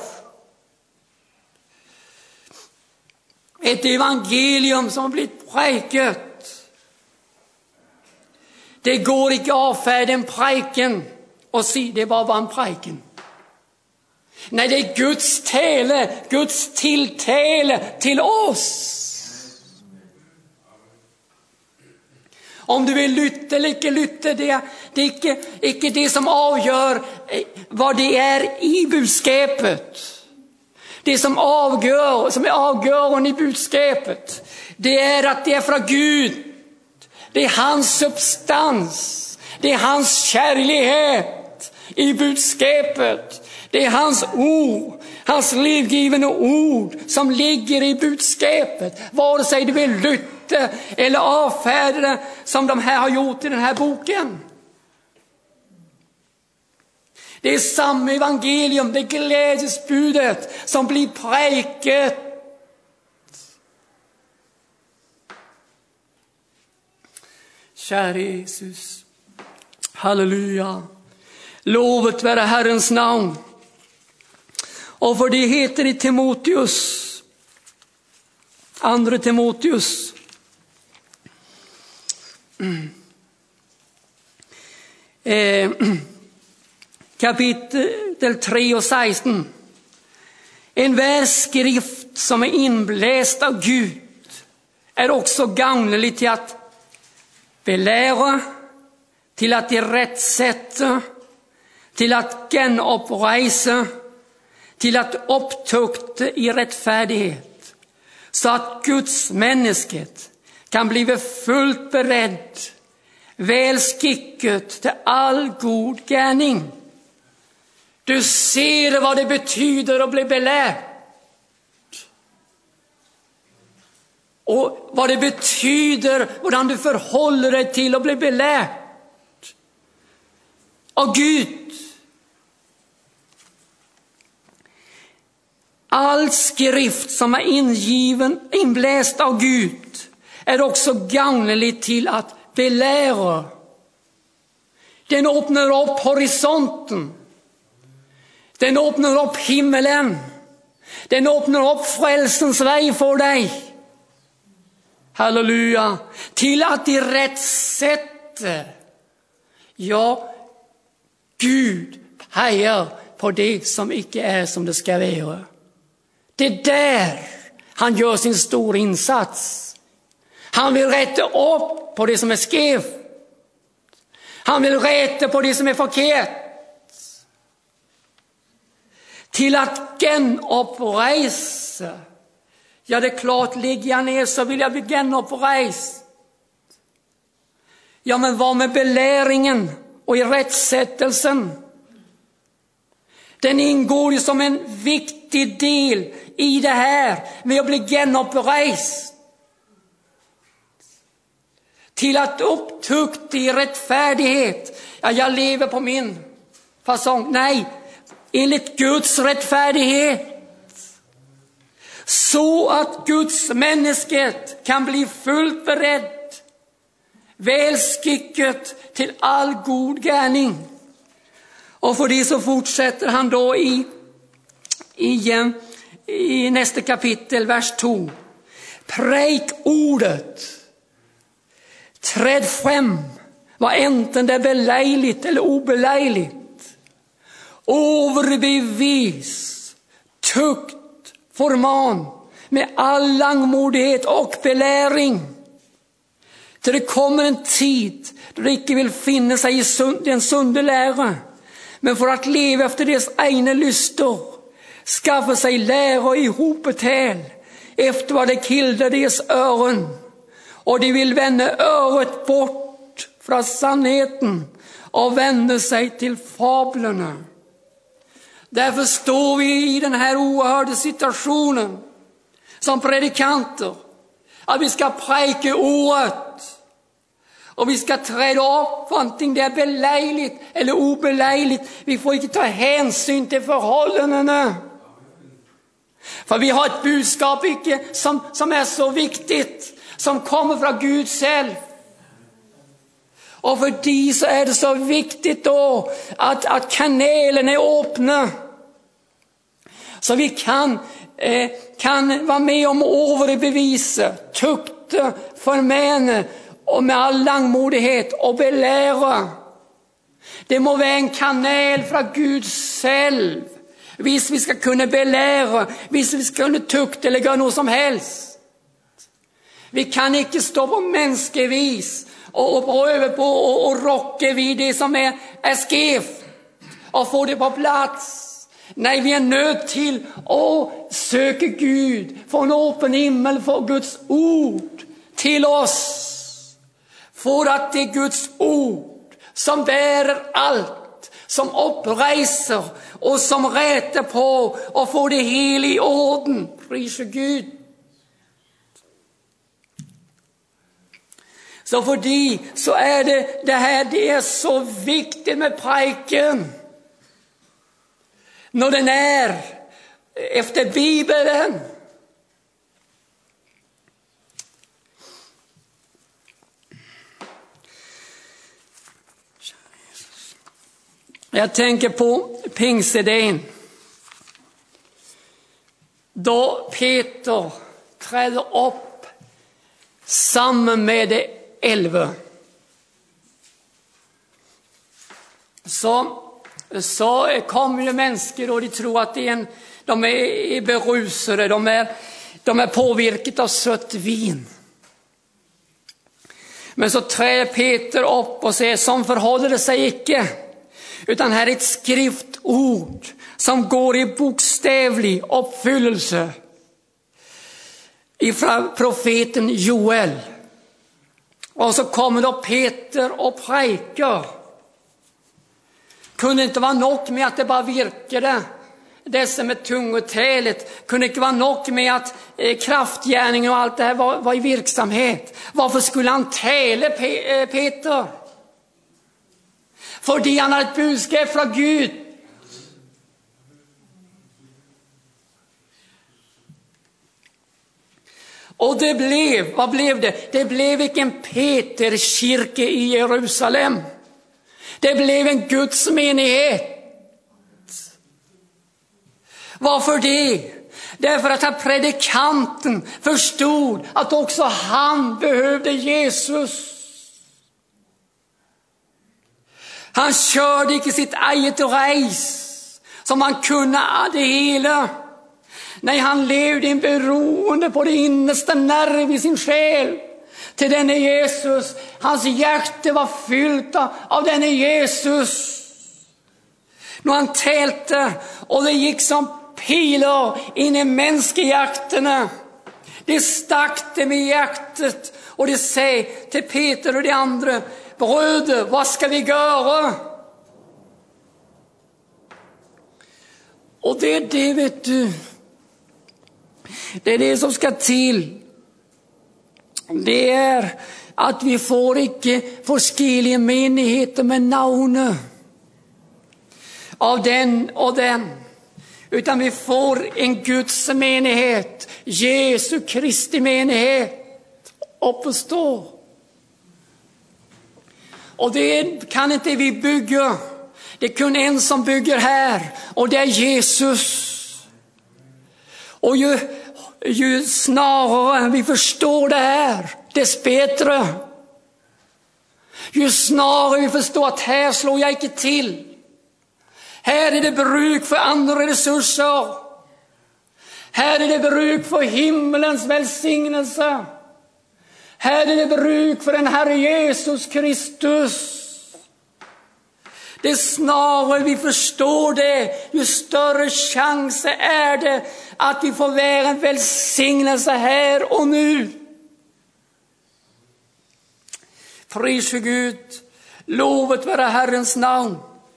Ett evangelium som har blivit präket. Det går inte avfärda en präken och se det bara var en präken. Nej, det är Guds tale, Guds tilltale till oss. Om du vill lytte eller inte lytte, det är inte det som avgör vad det är i budskapet. Det som är avgörande i budskapet, det är att det är från Gud. Det är hans substans. Det är hans kärlighet i budskapet. Det är hans ord, hans livgivande ord som ligger i budskapet. Vare sig du vill lytta eller avfärda det som de här har gjort i den här boken. Det är samma evangelium, det glädjesbudet som blir präket. Kära Jesus, halleluja. Lovet vare Herrens namn. Och för det heter i Timoteus, andra Timoteus, kapitel 3 och 16. Enhver skrift som är inbläst av Gud är också gagnelig till att belære, til at irettsette, til at genoppreise, til at opptukte i rettfärdighet, så att Guds mennesket kan bli fullt beredd, väl skikket till all god gärning. Du ser vad det betyder att bli belärt. Och vad det betyder, hvordan du förhåller dig till att bli belärt av Gud. All skrift som är inbläst av Gud är också gagnelig till att belära. Den öppnar upp horisonten. Den öppnar upp himmelen. Den öppnar upp frälsens väg för dig. Halleluja. Till att irettsette. Ja, Gud hejar på det som icke är som det ska vara. Det är där han gör sin stora insats. Han vill rätta upp på det som är skevt. Han vill rätta på det som är förkert. Till att genoppreise. Ja, det är klart, ligger jag ner så vill jag bli genoppreist. Ja, men vad med beläringen och i rättsättelsen? Den ingår ju som en viktig del i det här med att bli genoppreist. Till att upptukta i rättfärdighet. Ja, jag lever på min fasong. Nej, enligt Guds rättfärdighet. Så att Guds mennesket kan bli fullt beredd, väl skikket till all god gärning. Och för det så fortsätter han då i nästa kapitel, vers 2. Preik ordet. Träd fram, vad enten det är beleiligt eller obeleiligt. Overbevis, tukt, forman med all langmodighet och beläring. Till det kommer en tid då det icke vill finna sig i den sunde lära, men för att leva efter dess egna lyster, skaffa sig lära i hopet häl, efter vad det kilder dess öron, och de vill vända öret bort från sannheten och vända sig till fablerna. Därför står vi i den här oerhörda situationen som predikanter, att vi ska preka ordet och vi ska träda upp antingen det är beleiligt eller obeleiligt. Vi får inte ta hänsyn till förhållandena. För vi har ett budskap som är så viktigt, som kommer från Gud själv. Och för det så är det så viktigt då att kanalen är öppna. Så vi kan vara med om överbevisa, tukta, förmena och med all langmodighet och belära. Det må vara en kanal från Gud själv. Visst vi ska kunna belära, visst vi ska kunna tukta eller göra något som helst. Vi kan inte stå på mänskligvis och pröva på och rocka vid det som är skevt och få det på plats. Nej, vi är nöd till att söka Gud, få en öppen himmel, få Guds ord till oss. För att det är Guds ord som bärer allt, som uppreser och som rätar på och får det hela i orden. Prisa Gud. Så för det så är det här, det är så viktigt med predikan. När den är efter Bibeln. Jag tänker på pingsedagen. Då Peter träder upp samman med de 11. Så så kommer ju människor och de tror att de är berusade, de är påverkade av sött vin. Men så träder Peter upp och säger, som förhåller det sig icke, utan här är ett skriftord som går i bokstavlig uppfyllelse ifrån profeten Joel. Och så kommer då Peter och präkar. Kunde inte vara nog med att det bara virkade. Det som med tungotälet kunde inte vara nog med att kraftgärningen och allt det här var i verksamhet. Varför skulle han täle Peter? Fordi han hade ett budskap från Gud. Och det blev, vad blev det? Det blev inte en Peterkyrka i Jerusalem. Det blev en Guds menighet. Varför det? Därför att predikanten förstod att också han behövde Jesus. Han körde inte sitt eget race som han kunde det hela. Nej, han levde i en beroende på det innersta nerv i sin själ till denne Jesus. Hans hjärta var fyllt av denne Jesus. När han tälte och det gick som pilar in i mänskehjärtorna. Det stack det med hjärtat och det säger till Peter och de andra, bröder, vad ska vi göra? Och det är det, vet du. Det är det som ska till. Det är att vi får icke forskilliga menigheter med namn av den och den. Utan vi får en Guds menighet, Jesu Kristi menighet, uppstå. Och det kan inte vi bygga. Det kan en som bygger här, och det är Jesus. Och ju snarare vi förstår det här, dess bättre. Ju snarare vi förstår att här slår jag inte till. Här är det bruk för andra resurser. Här är det bruk för himmelens välsignelse. Här är det bruk för den Herre Jesus Kristus. Det snarare vi förstår det, ju större chans är det att vi får vara en välsignelse här och nu. Pris för Gud, lovet vare Herrens namn.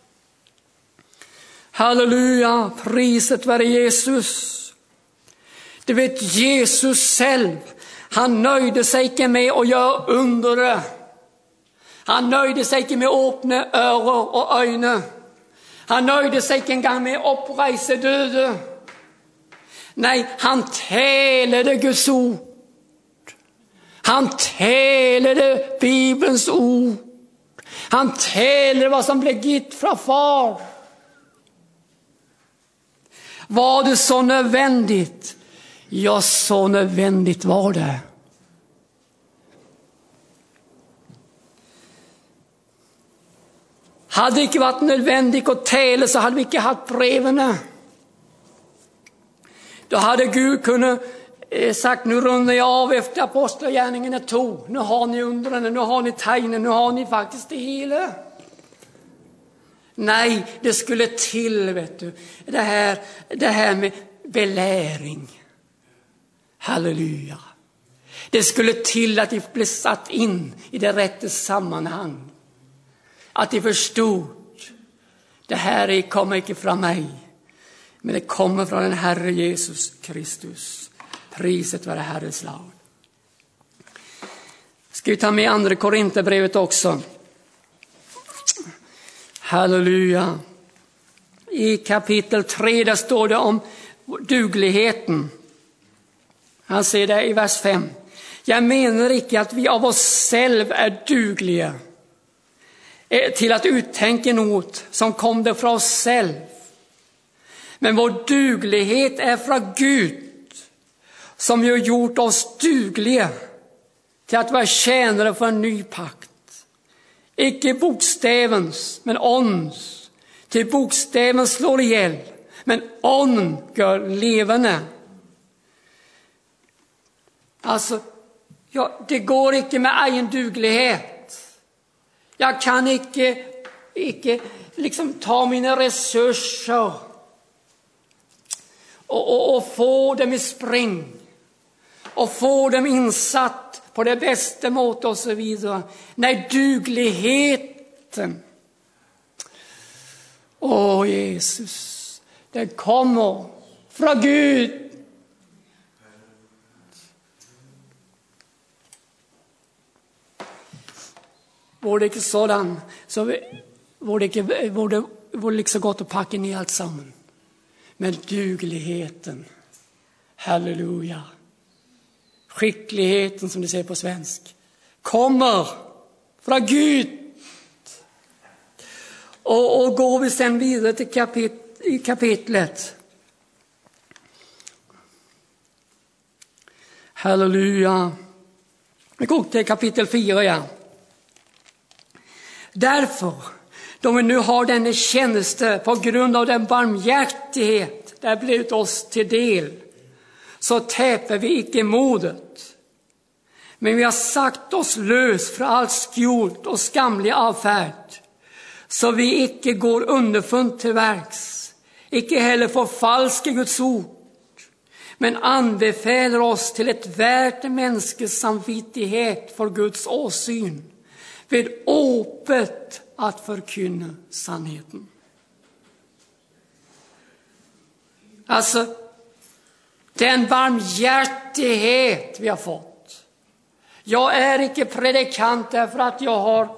Halleluja, priset vare Jesus. Du vet, Jesus själv, han nöjde sig inte med att göra under. Han nöjde sig inte med att öppna öron och ögon. Han nöjde sig inte engang med att upprejsa döda. Nej, han talade Guds ord. Han talade Bibelns ord. Han talade vad som blev gitt från far. Var det så nödvändigt? Ja, så nödvändigt var det. Hade det inte varit nödvändigt att tala, så hade vi inte haft breven. Då hade Gud kunnat sagt, nu rundar jag av efter apostlagärningarna 2. Nu har ni undren, nu har ni tegnen, nu har ni faktiskt det hela. Nej, det skulle till, vet du. Det här med beläring. Halleluja. Det skulle till att de blev satt in i det rätta sammanhang. Att de förstod, det här kommer inte från mig, men det kommer från den Herre Jesus Kristus. Priset vare Herrens lag. Ska vi ta med andra Korinthierbrevet också? Halleluja. I kapitel 3 där står det om dugligheten. Han säger det i vers 5. Jag menar inte att vi av oss själv är dugliga till att uttänka något som kom det från oss själv. Men vår duglighet är från Gud, som ju gjort oss dugliga till att vara tjänare för en ny pakt. Icke bokstavens, men ånds. Till bokstäven slår ihjäl, men ånden gör levande. Alltså, det går inte med egen duglighet. Jag kan inte liksom ta mina resurser och få dem i spring och få dem insatt på det bästa mått och så vidare. Nej, dugligheten. Jesus, det kommer från Gud. Vore det ikke sådan, så vore det ikke så godt å pakke ner allt sammen. Men dugligheten, halleluja, skickligheten som det säger på svensk, kommer från Gud. Och går vi sen vidare till kapitlet. Halleluja. Vi går till kapitel 4, ja. Därför, då vi nu har denna tjänste på grund av den barmhärtighet det har blivit oss till del, så täper vi icke modet. Men vi har sagt oss lös från allt skjult och skamlig avfärd, så vi icke går underfund till verks, icke heller förfalskar Guds ord, men anbefaler oss till ett värt mänskes samvittighet för Guds åsyn, vid öppet att förkunna sannheten. Alltså, den barmhärtighet vi har fått. Jag är inte predikant därför att jag har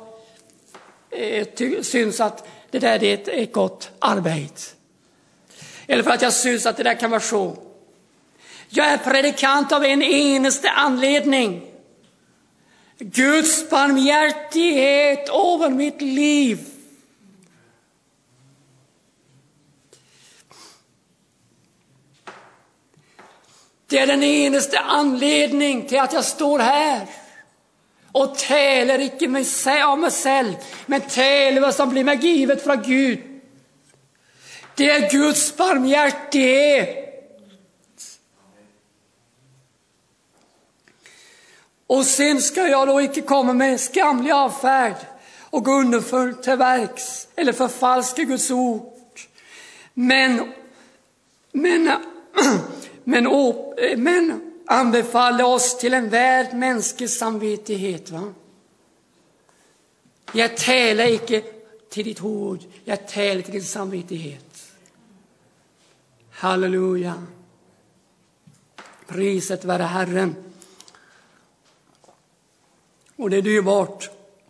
syns att det där är ett gott arbete. Eller för att jag syns att det där kan vara så. Jag är predikant av en enaste anledning. Guds barmhärtighet över mitt liv. Det är den enaste anledning till att jag står här och talar icke mig av mig själv, men talar vad som blir mig givet från Gud. Det är Guds barmhärtighet. Och sen ska jag då inte komma med skamlig avfärd och gå underfullt till verks eller förfalska Guds ord. Men anbefaller oss till en värd mänsklig samvittighet, va? Jag talar icke till ditt ord, jag talar till din samvittighet. Halleluja. Priset vare Herren. Och det är dyrbart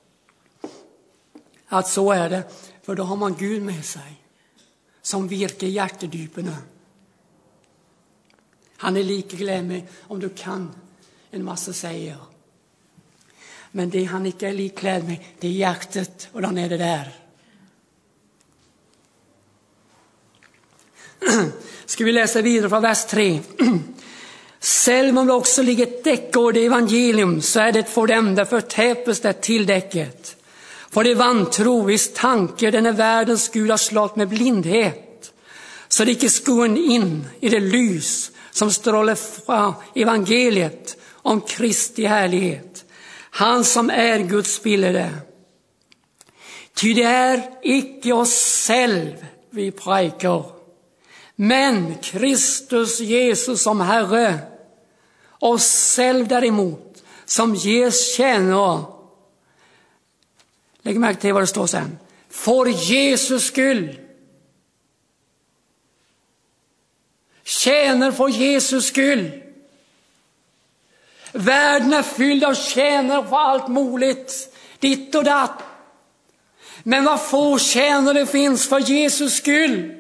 att så är det, för då har man Gud med sig som virkar hjärtedyperna. Han är lika glad med om du kan en massa säger. Men det han inte är lika glad med, det är hjärtat, och då är det där. Ska vi läsa vidare från vers 3. Selv om det också ligger ett täcke över det evangelium, så är det för dem där förtäpes det tildäcket. För det vantro, vis tanker den är världens Gud har slått med blindhet, så det icke skuren in i det lys som strålar från evangeliet om Kristi härlighet. Han som är Guds bilde. Ty det är icke oss själv vi präkar, men Kristus Jesus som Herre, oss själv däremot som ges tjänare. Lägg märke till vad det står sen. För Jesus skull. Tjänar för Jesus skull. Världen är fylld av tjänare för allt möjligt, ditt och datt. Men vad få tjänare finns för Jesus skull.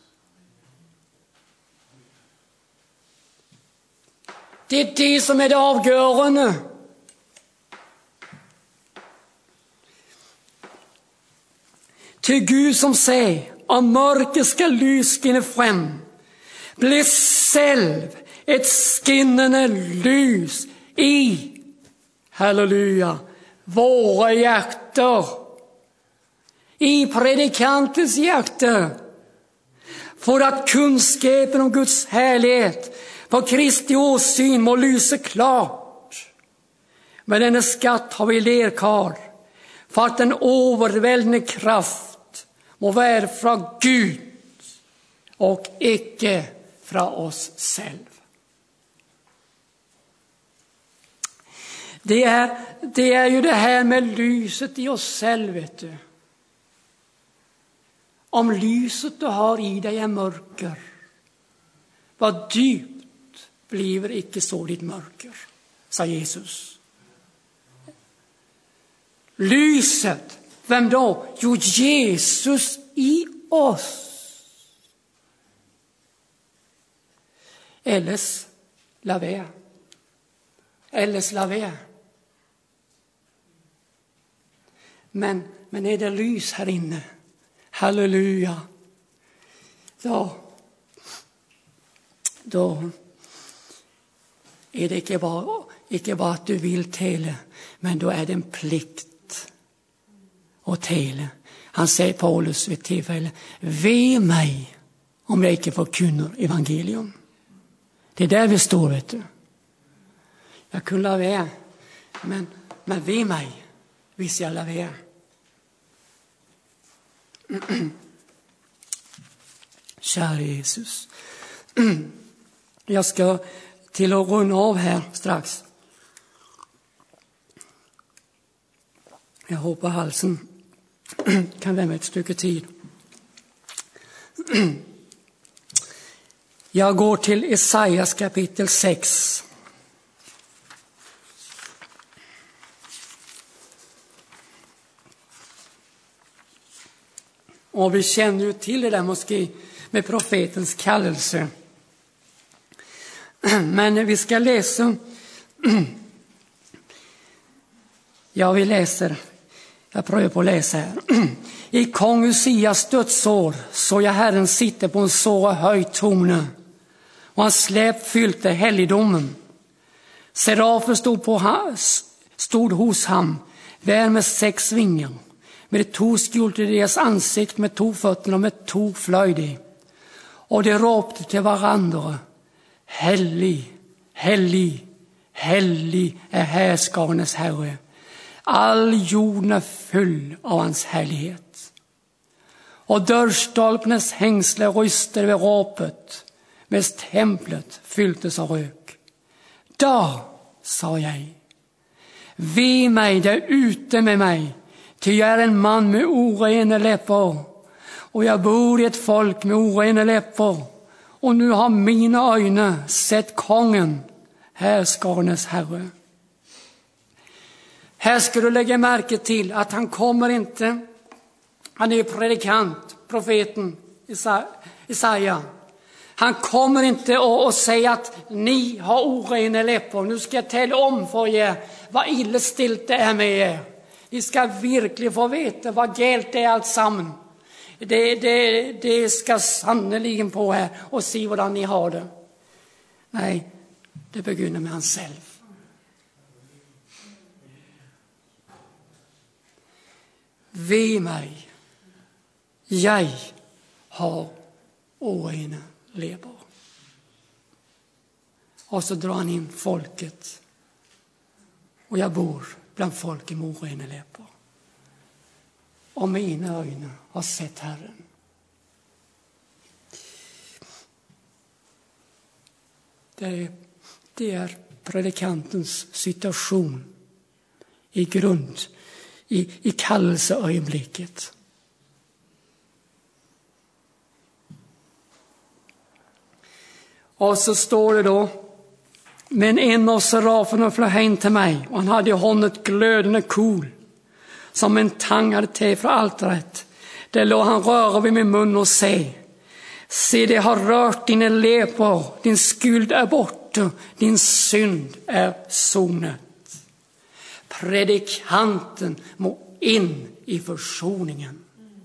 Det är det som är det avgörande. Till Gud som säger, om mörker ska lys skinna fram, blir själv ett skinnande lys i, halleluja, våra hjärtan. i predikantens hjerte, for at kunnskapen om Guds härlighet på Kristi åsyn må lyse klart. Men denne skatt har vi lerkar, for at den overveldende kraft må være fra Gud, og ikke fra oss selv. Det er jo det her med lyset i oss selv, vet du. Om lyset du har i deg er mørker, hva dypt blir ikke så ditt mørker, sa Jesus. Lyset, hvem da? Jo, Jesus i oss. Ellers la være. Ellers la være. Men er det lys her inne? Halleluja. Da er det ikke bare at du vil tale, men da er det en plikt å tale. Han sier Paulus ved tilfelle, ved meg om jeg ikke forkynner evangelium. Det er der vi står, vet du. Jeg kunne la være, men ved meg hvis jeg la være. Kjære Jesus. Jeg skal til å runde av her straks. Jeg håper halsen kan være med et stykke tid. Jeg går til Isaias kapittel 6. Og vi kjenner jo til det der måske med profetens kallelse. Men vi skal lese. Ja, vi leser. Jeg prøver på å lese her. I kong Usias dødsår så jeg Herren sitte på en så høy tone, og hans släp fylte helligdommen. Serafer stod hos ham, hver med 6 vinger. Med 2 skjulte deres ansikt, med 2 føtter og med 2 fløy de. Og de ropte til hverandre, hellig, hellig, hellig er herskarenes Herre. All jorden er full av hans herlighet. Og dørstolpenes hengsler ryster ved råpet, mens templet fylltes av røk. Da sa jeg, ved meg der ute med meg, til jeg er en mann med orene lepper, og jeg bor i et folk med orene lepper, og nå har mine øyne sett kongen, herskarenes Herre. Her skal du legge merke til at han kommer ikke, han er predikant, profeten Isaiah. Han kommer ikke og sier at ni har orene lepper, nå skal jeg tale om for jer hva ille stilt det er med jer. De skal virkelig få vite hva galt det er alt sammen. Det skal sannelig på her og si hvordan de har det. Nei, det begynner med han selv. Ved meg, jeg har orene lepper. Og så drar han inn folket. Og jeg bor blant folket med orene lepper. Og mine øyne har sett Herren. Det er predikantens situasjon i grunn, i kallelseøyeblikket. Og så står det da, men en av seraferna flög hem till mig, och han hade i hånden ett glödande kol som en tang hade tagit från altaret. Där låg han röra vid min mun och se, det har rört dina lepar, din skuld är borta, din synd är sonet. Predikanten må in i försoningen.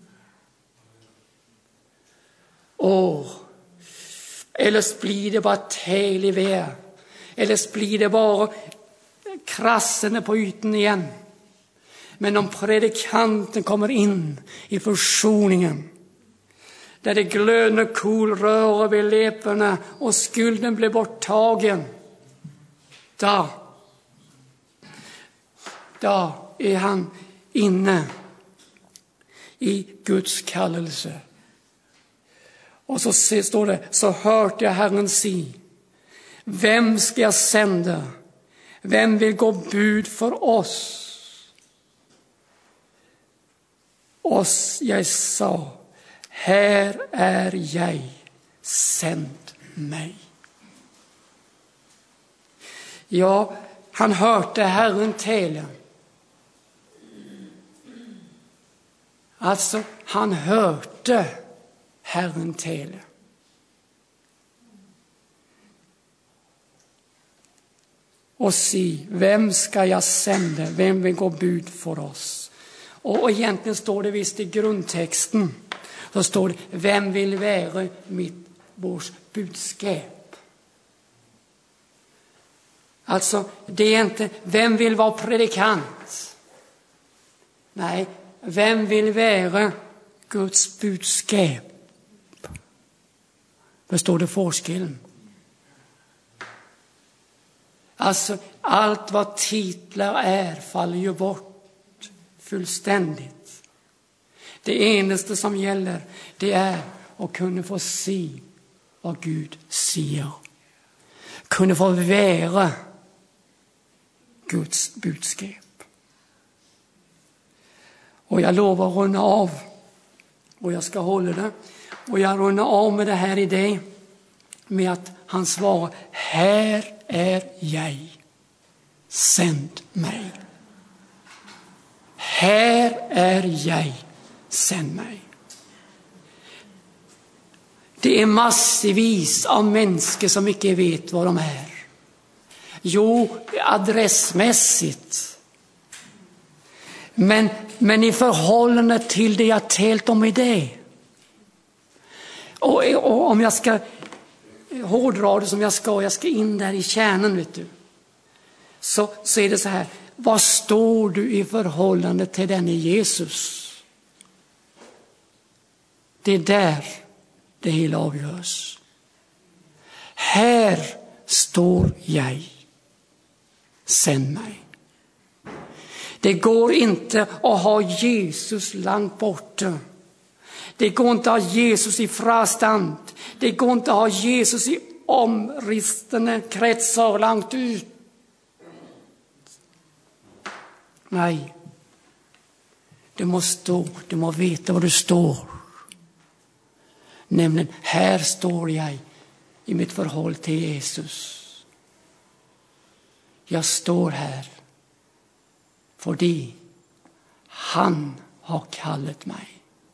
Ellers blir det bare tæl i vær. Ellers blir det bare krassende på yten igjen. Men om predikanten kommer in i försoningen, där det glödande kol rör vid läpparna och skulden blir borttagen, då är han inne i Guds kallelse. Och så står det, så hörde jag Herren säga, vem ska jag sända? Vem vill gå bud för oss? Och jag sa, här är jag, sänd mig. Ja, han hörde Herren tala. Alltså, han hörde Herren tala. Och se, vem ska jag sända? Vem vill gå bud för oss? Och egentligen står det visst i grundtexten. Så står det, vem vill vara vårt budskap? Alltså, det är inte, vem vill vara predikant? Nej, vem vill vara Guds budskap? Förstår du forskellen? Alltså, allt vad titlar är faller ju bort fullständigt. Det enaste som gäller, det är att kunna få se vad Gud säger. Kunna få vara Guds budskap. Och jag lovar att runda av. Och jag ska hålla det. Och jag rundar av med det här i det. Med att han svarar, här är jag, sänd mig. Här är jag, sänd mig. Det är massvis av människor som inte vet vad de är. Jo, adressmässigt. Men i förhållande till det jag tält om i det. Och om jag ska hårdra det som jag ska in där i kärnan, vet du. Så är det så här, vad står du i förhållande till den i Jesus? Det är där det hela avgörs. Här står jag, sänd mig. Det går inte att ha Jesus långt borta. Det går inte att ha Jesus i frastand. Det går inte att ha Jesus i omristande kretsar långt ut. Nej. Du måste veta var du står. Nämligen, här står jag i mitt förhåll till Jesus. Jag står här för det han har kallat mig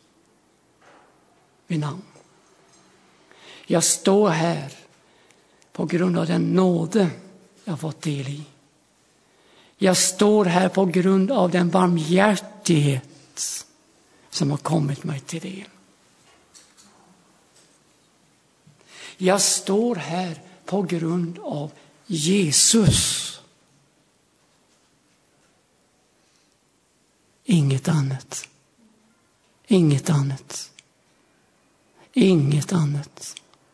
vid namn. Jag står här på grund av den nåde jag fått del i. Jag står här på grund av den barmhärtighet som har kommit mig till del. Jag står här på grund av Jesus. Inget annat. Inget annat. Inget annat.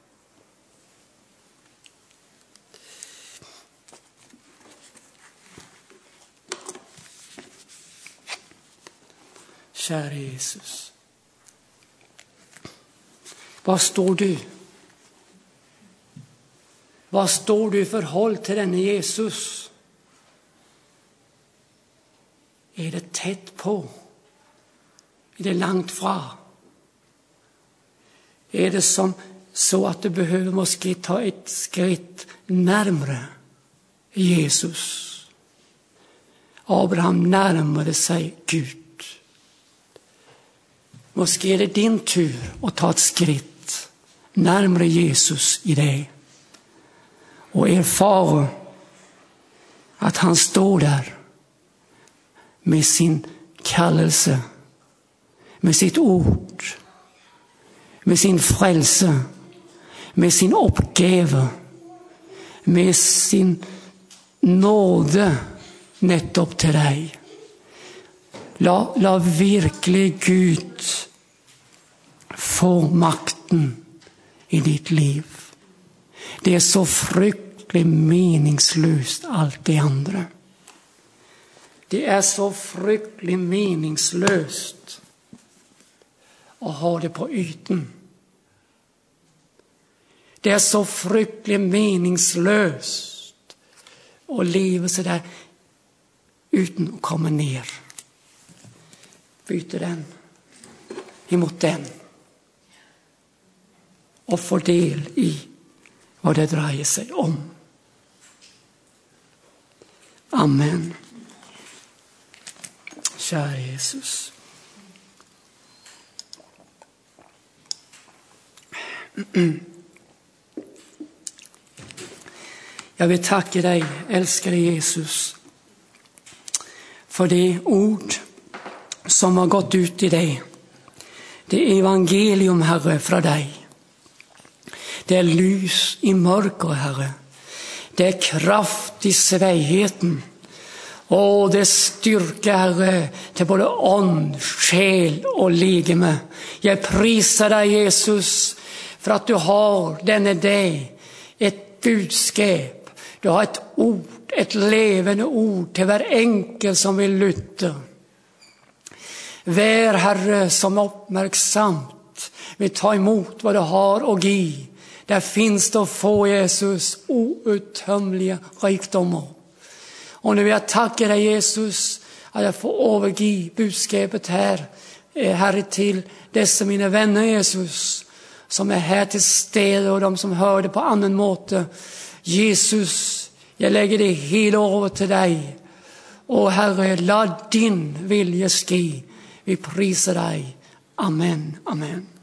Kära Jesus. Vad står du? Vad står du i förhåll till denne Jesus? Är det tätt på? Är det långt fra? Är det som så att du behöver måske ta ett skritt närmare Jesus? Abraham närmade sig Gud. Måske är det din tur att ta ett skritt närmare Jesus i det. Och erfara att han står där med sin kallelse, med sitt ord, med sin frälse, med sin uppgave, med sin nåde nettopp till dig. La virkelig Gud få makten i ditt liv. Det så fryktelig meningsløst alt det andre. Det så fryktelig meningsløst å ha det på yten. Det så fryktelig meningsløst å leve så der uten å komme ned. Bytte den imot den. Og få del i hva det dreier seg om. Amen. Kjære Jesus. Jeg vil takke deg, elskede Jesus, for det ord som har gått ut i deg. Det evangelium, Herre, fra deg. Det lys i mørket, Herre. Det kraft i sveigheten. Og det styrke, Herre, til både ånd, sjel og legeme. Jeg priser deg, Jesus, for at du har denne dag et budskap. Du har et ord, et levende ord til hver enkel som vil lytte. Vær, Herre, som oppmerksamt vil ta imot hva du har å gi. Der finns det å få, Jesus, outtømmelige rikdommer. Og nu vil jeg takke deg, Jesus, at jeg får overgi budskapet her, Herre, til disse mine venner, Jesus, som her til stede, og de som hører det på annen måte. Jesus, jeg legger det hele over til deg. Og Herre, la din vilje ske. Vi priser deg. Amen, amen.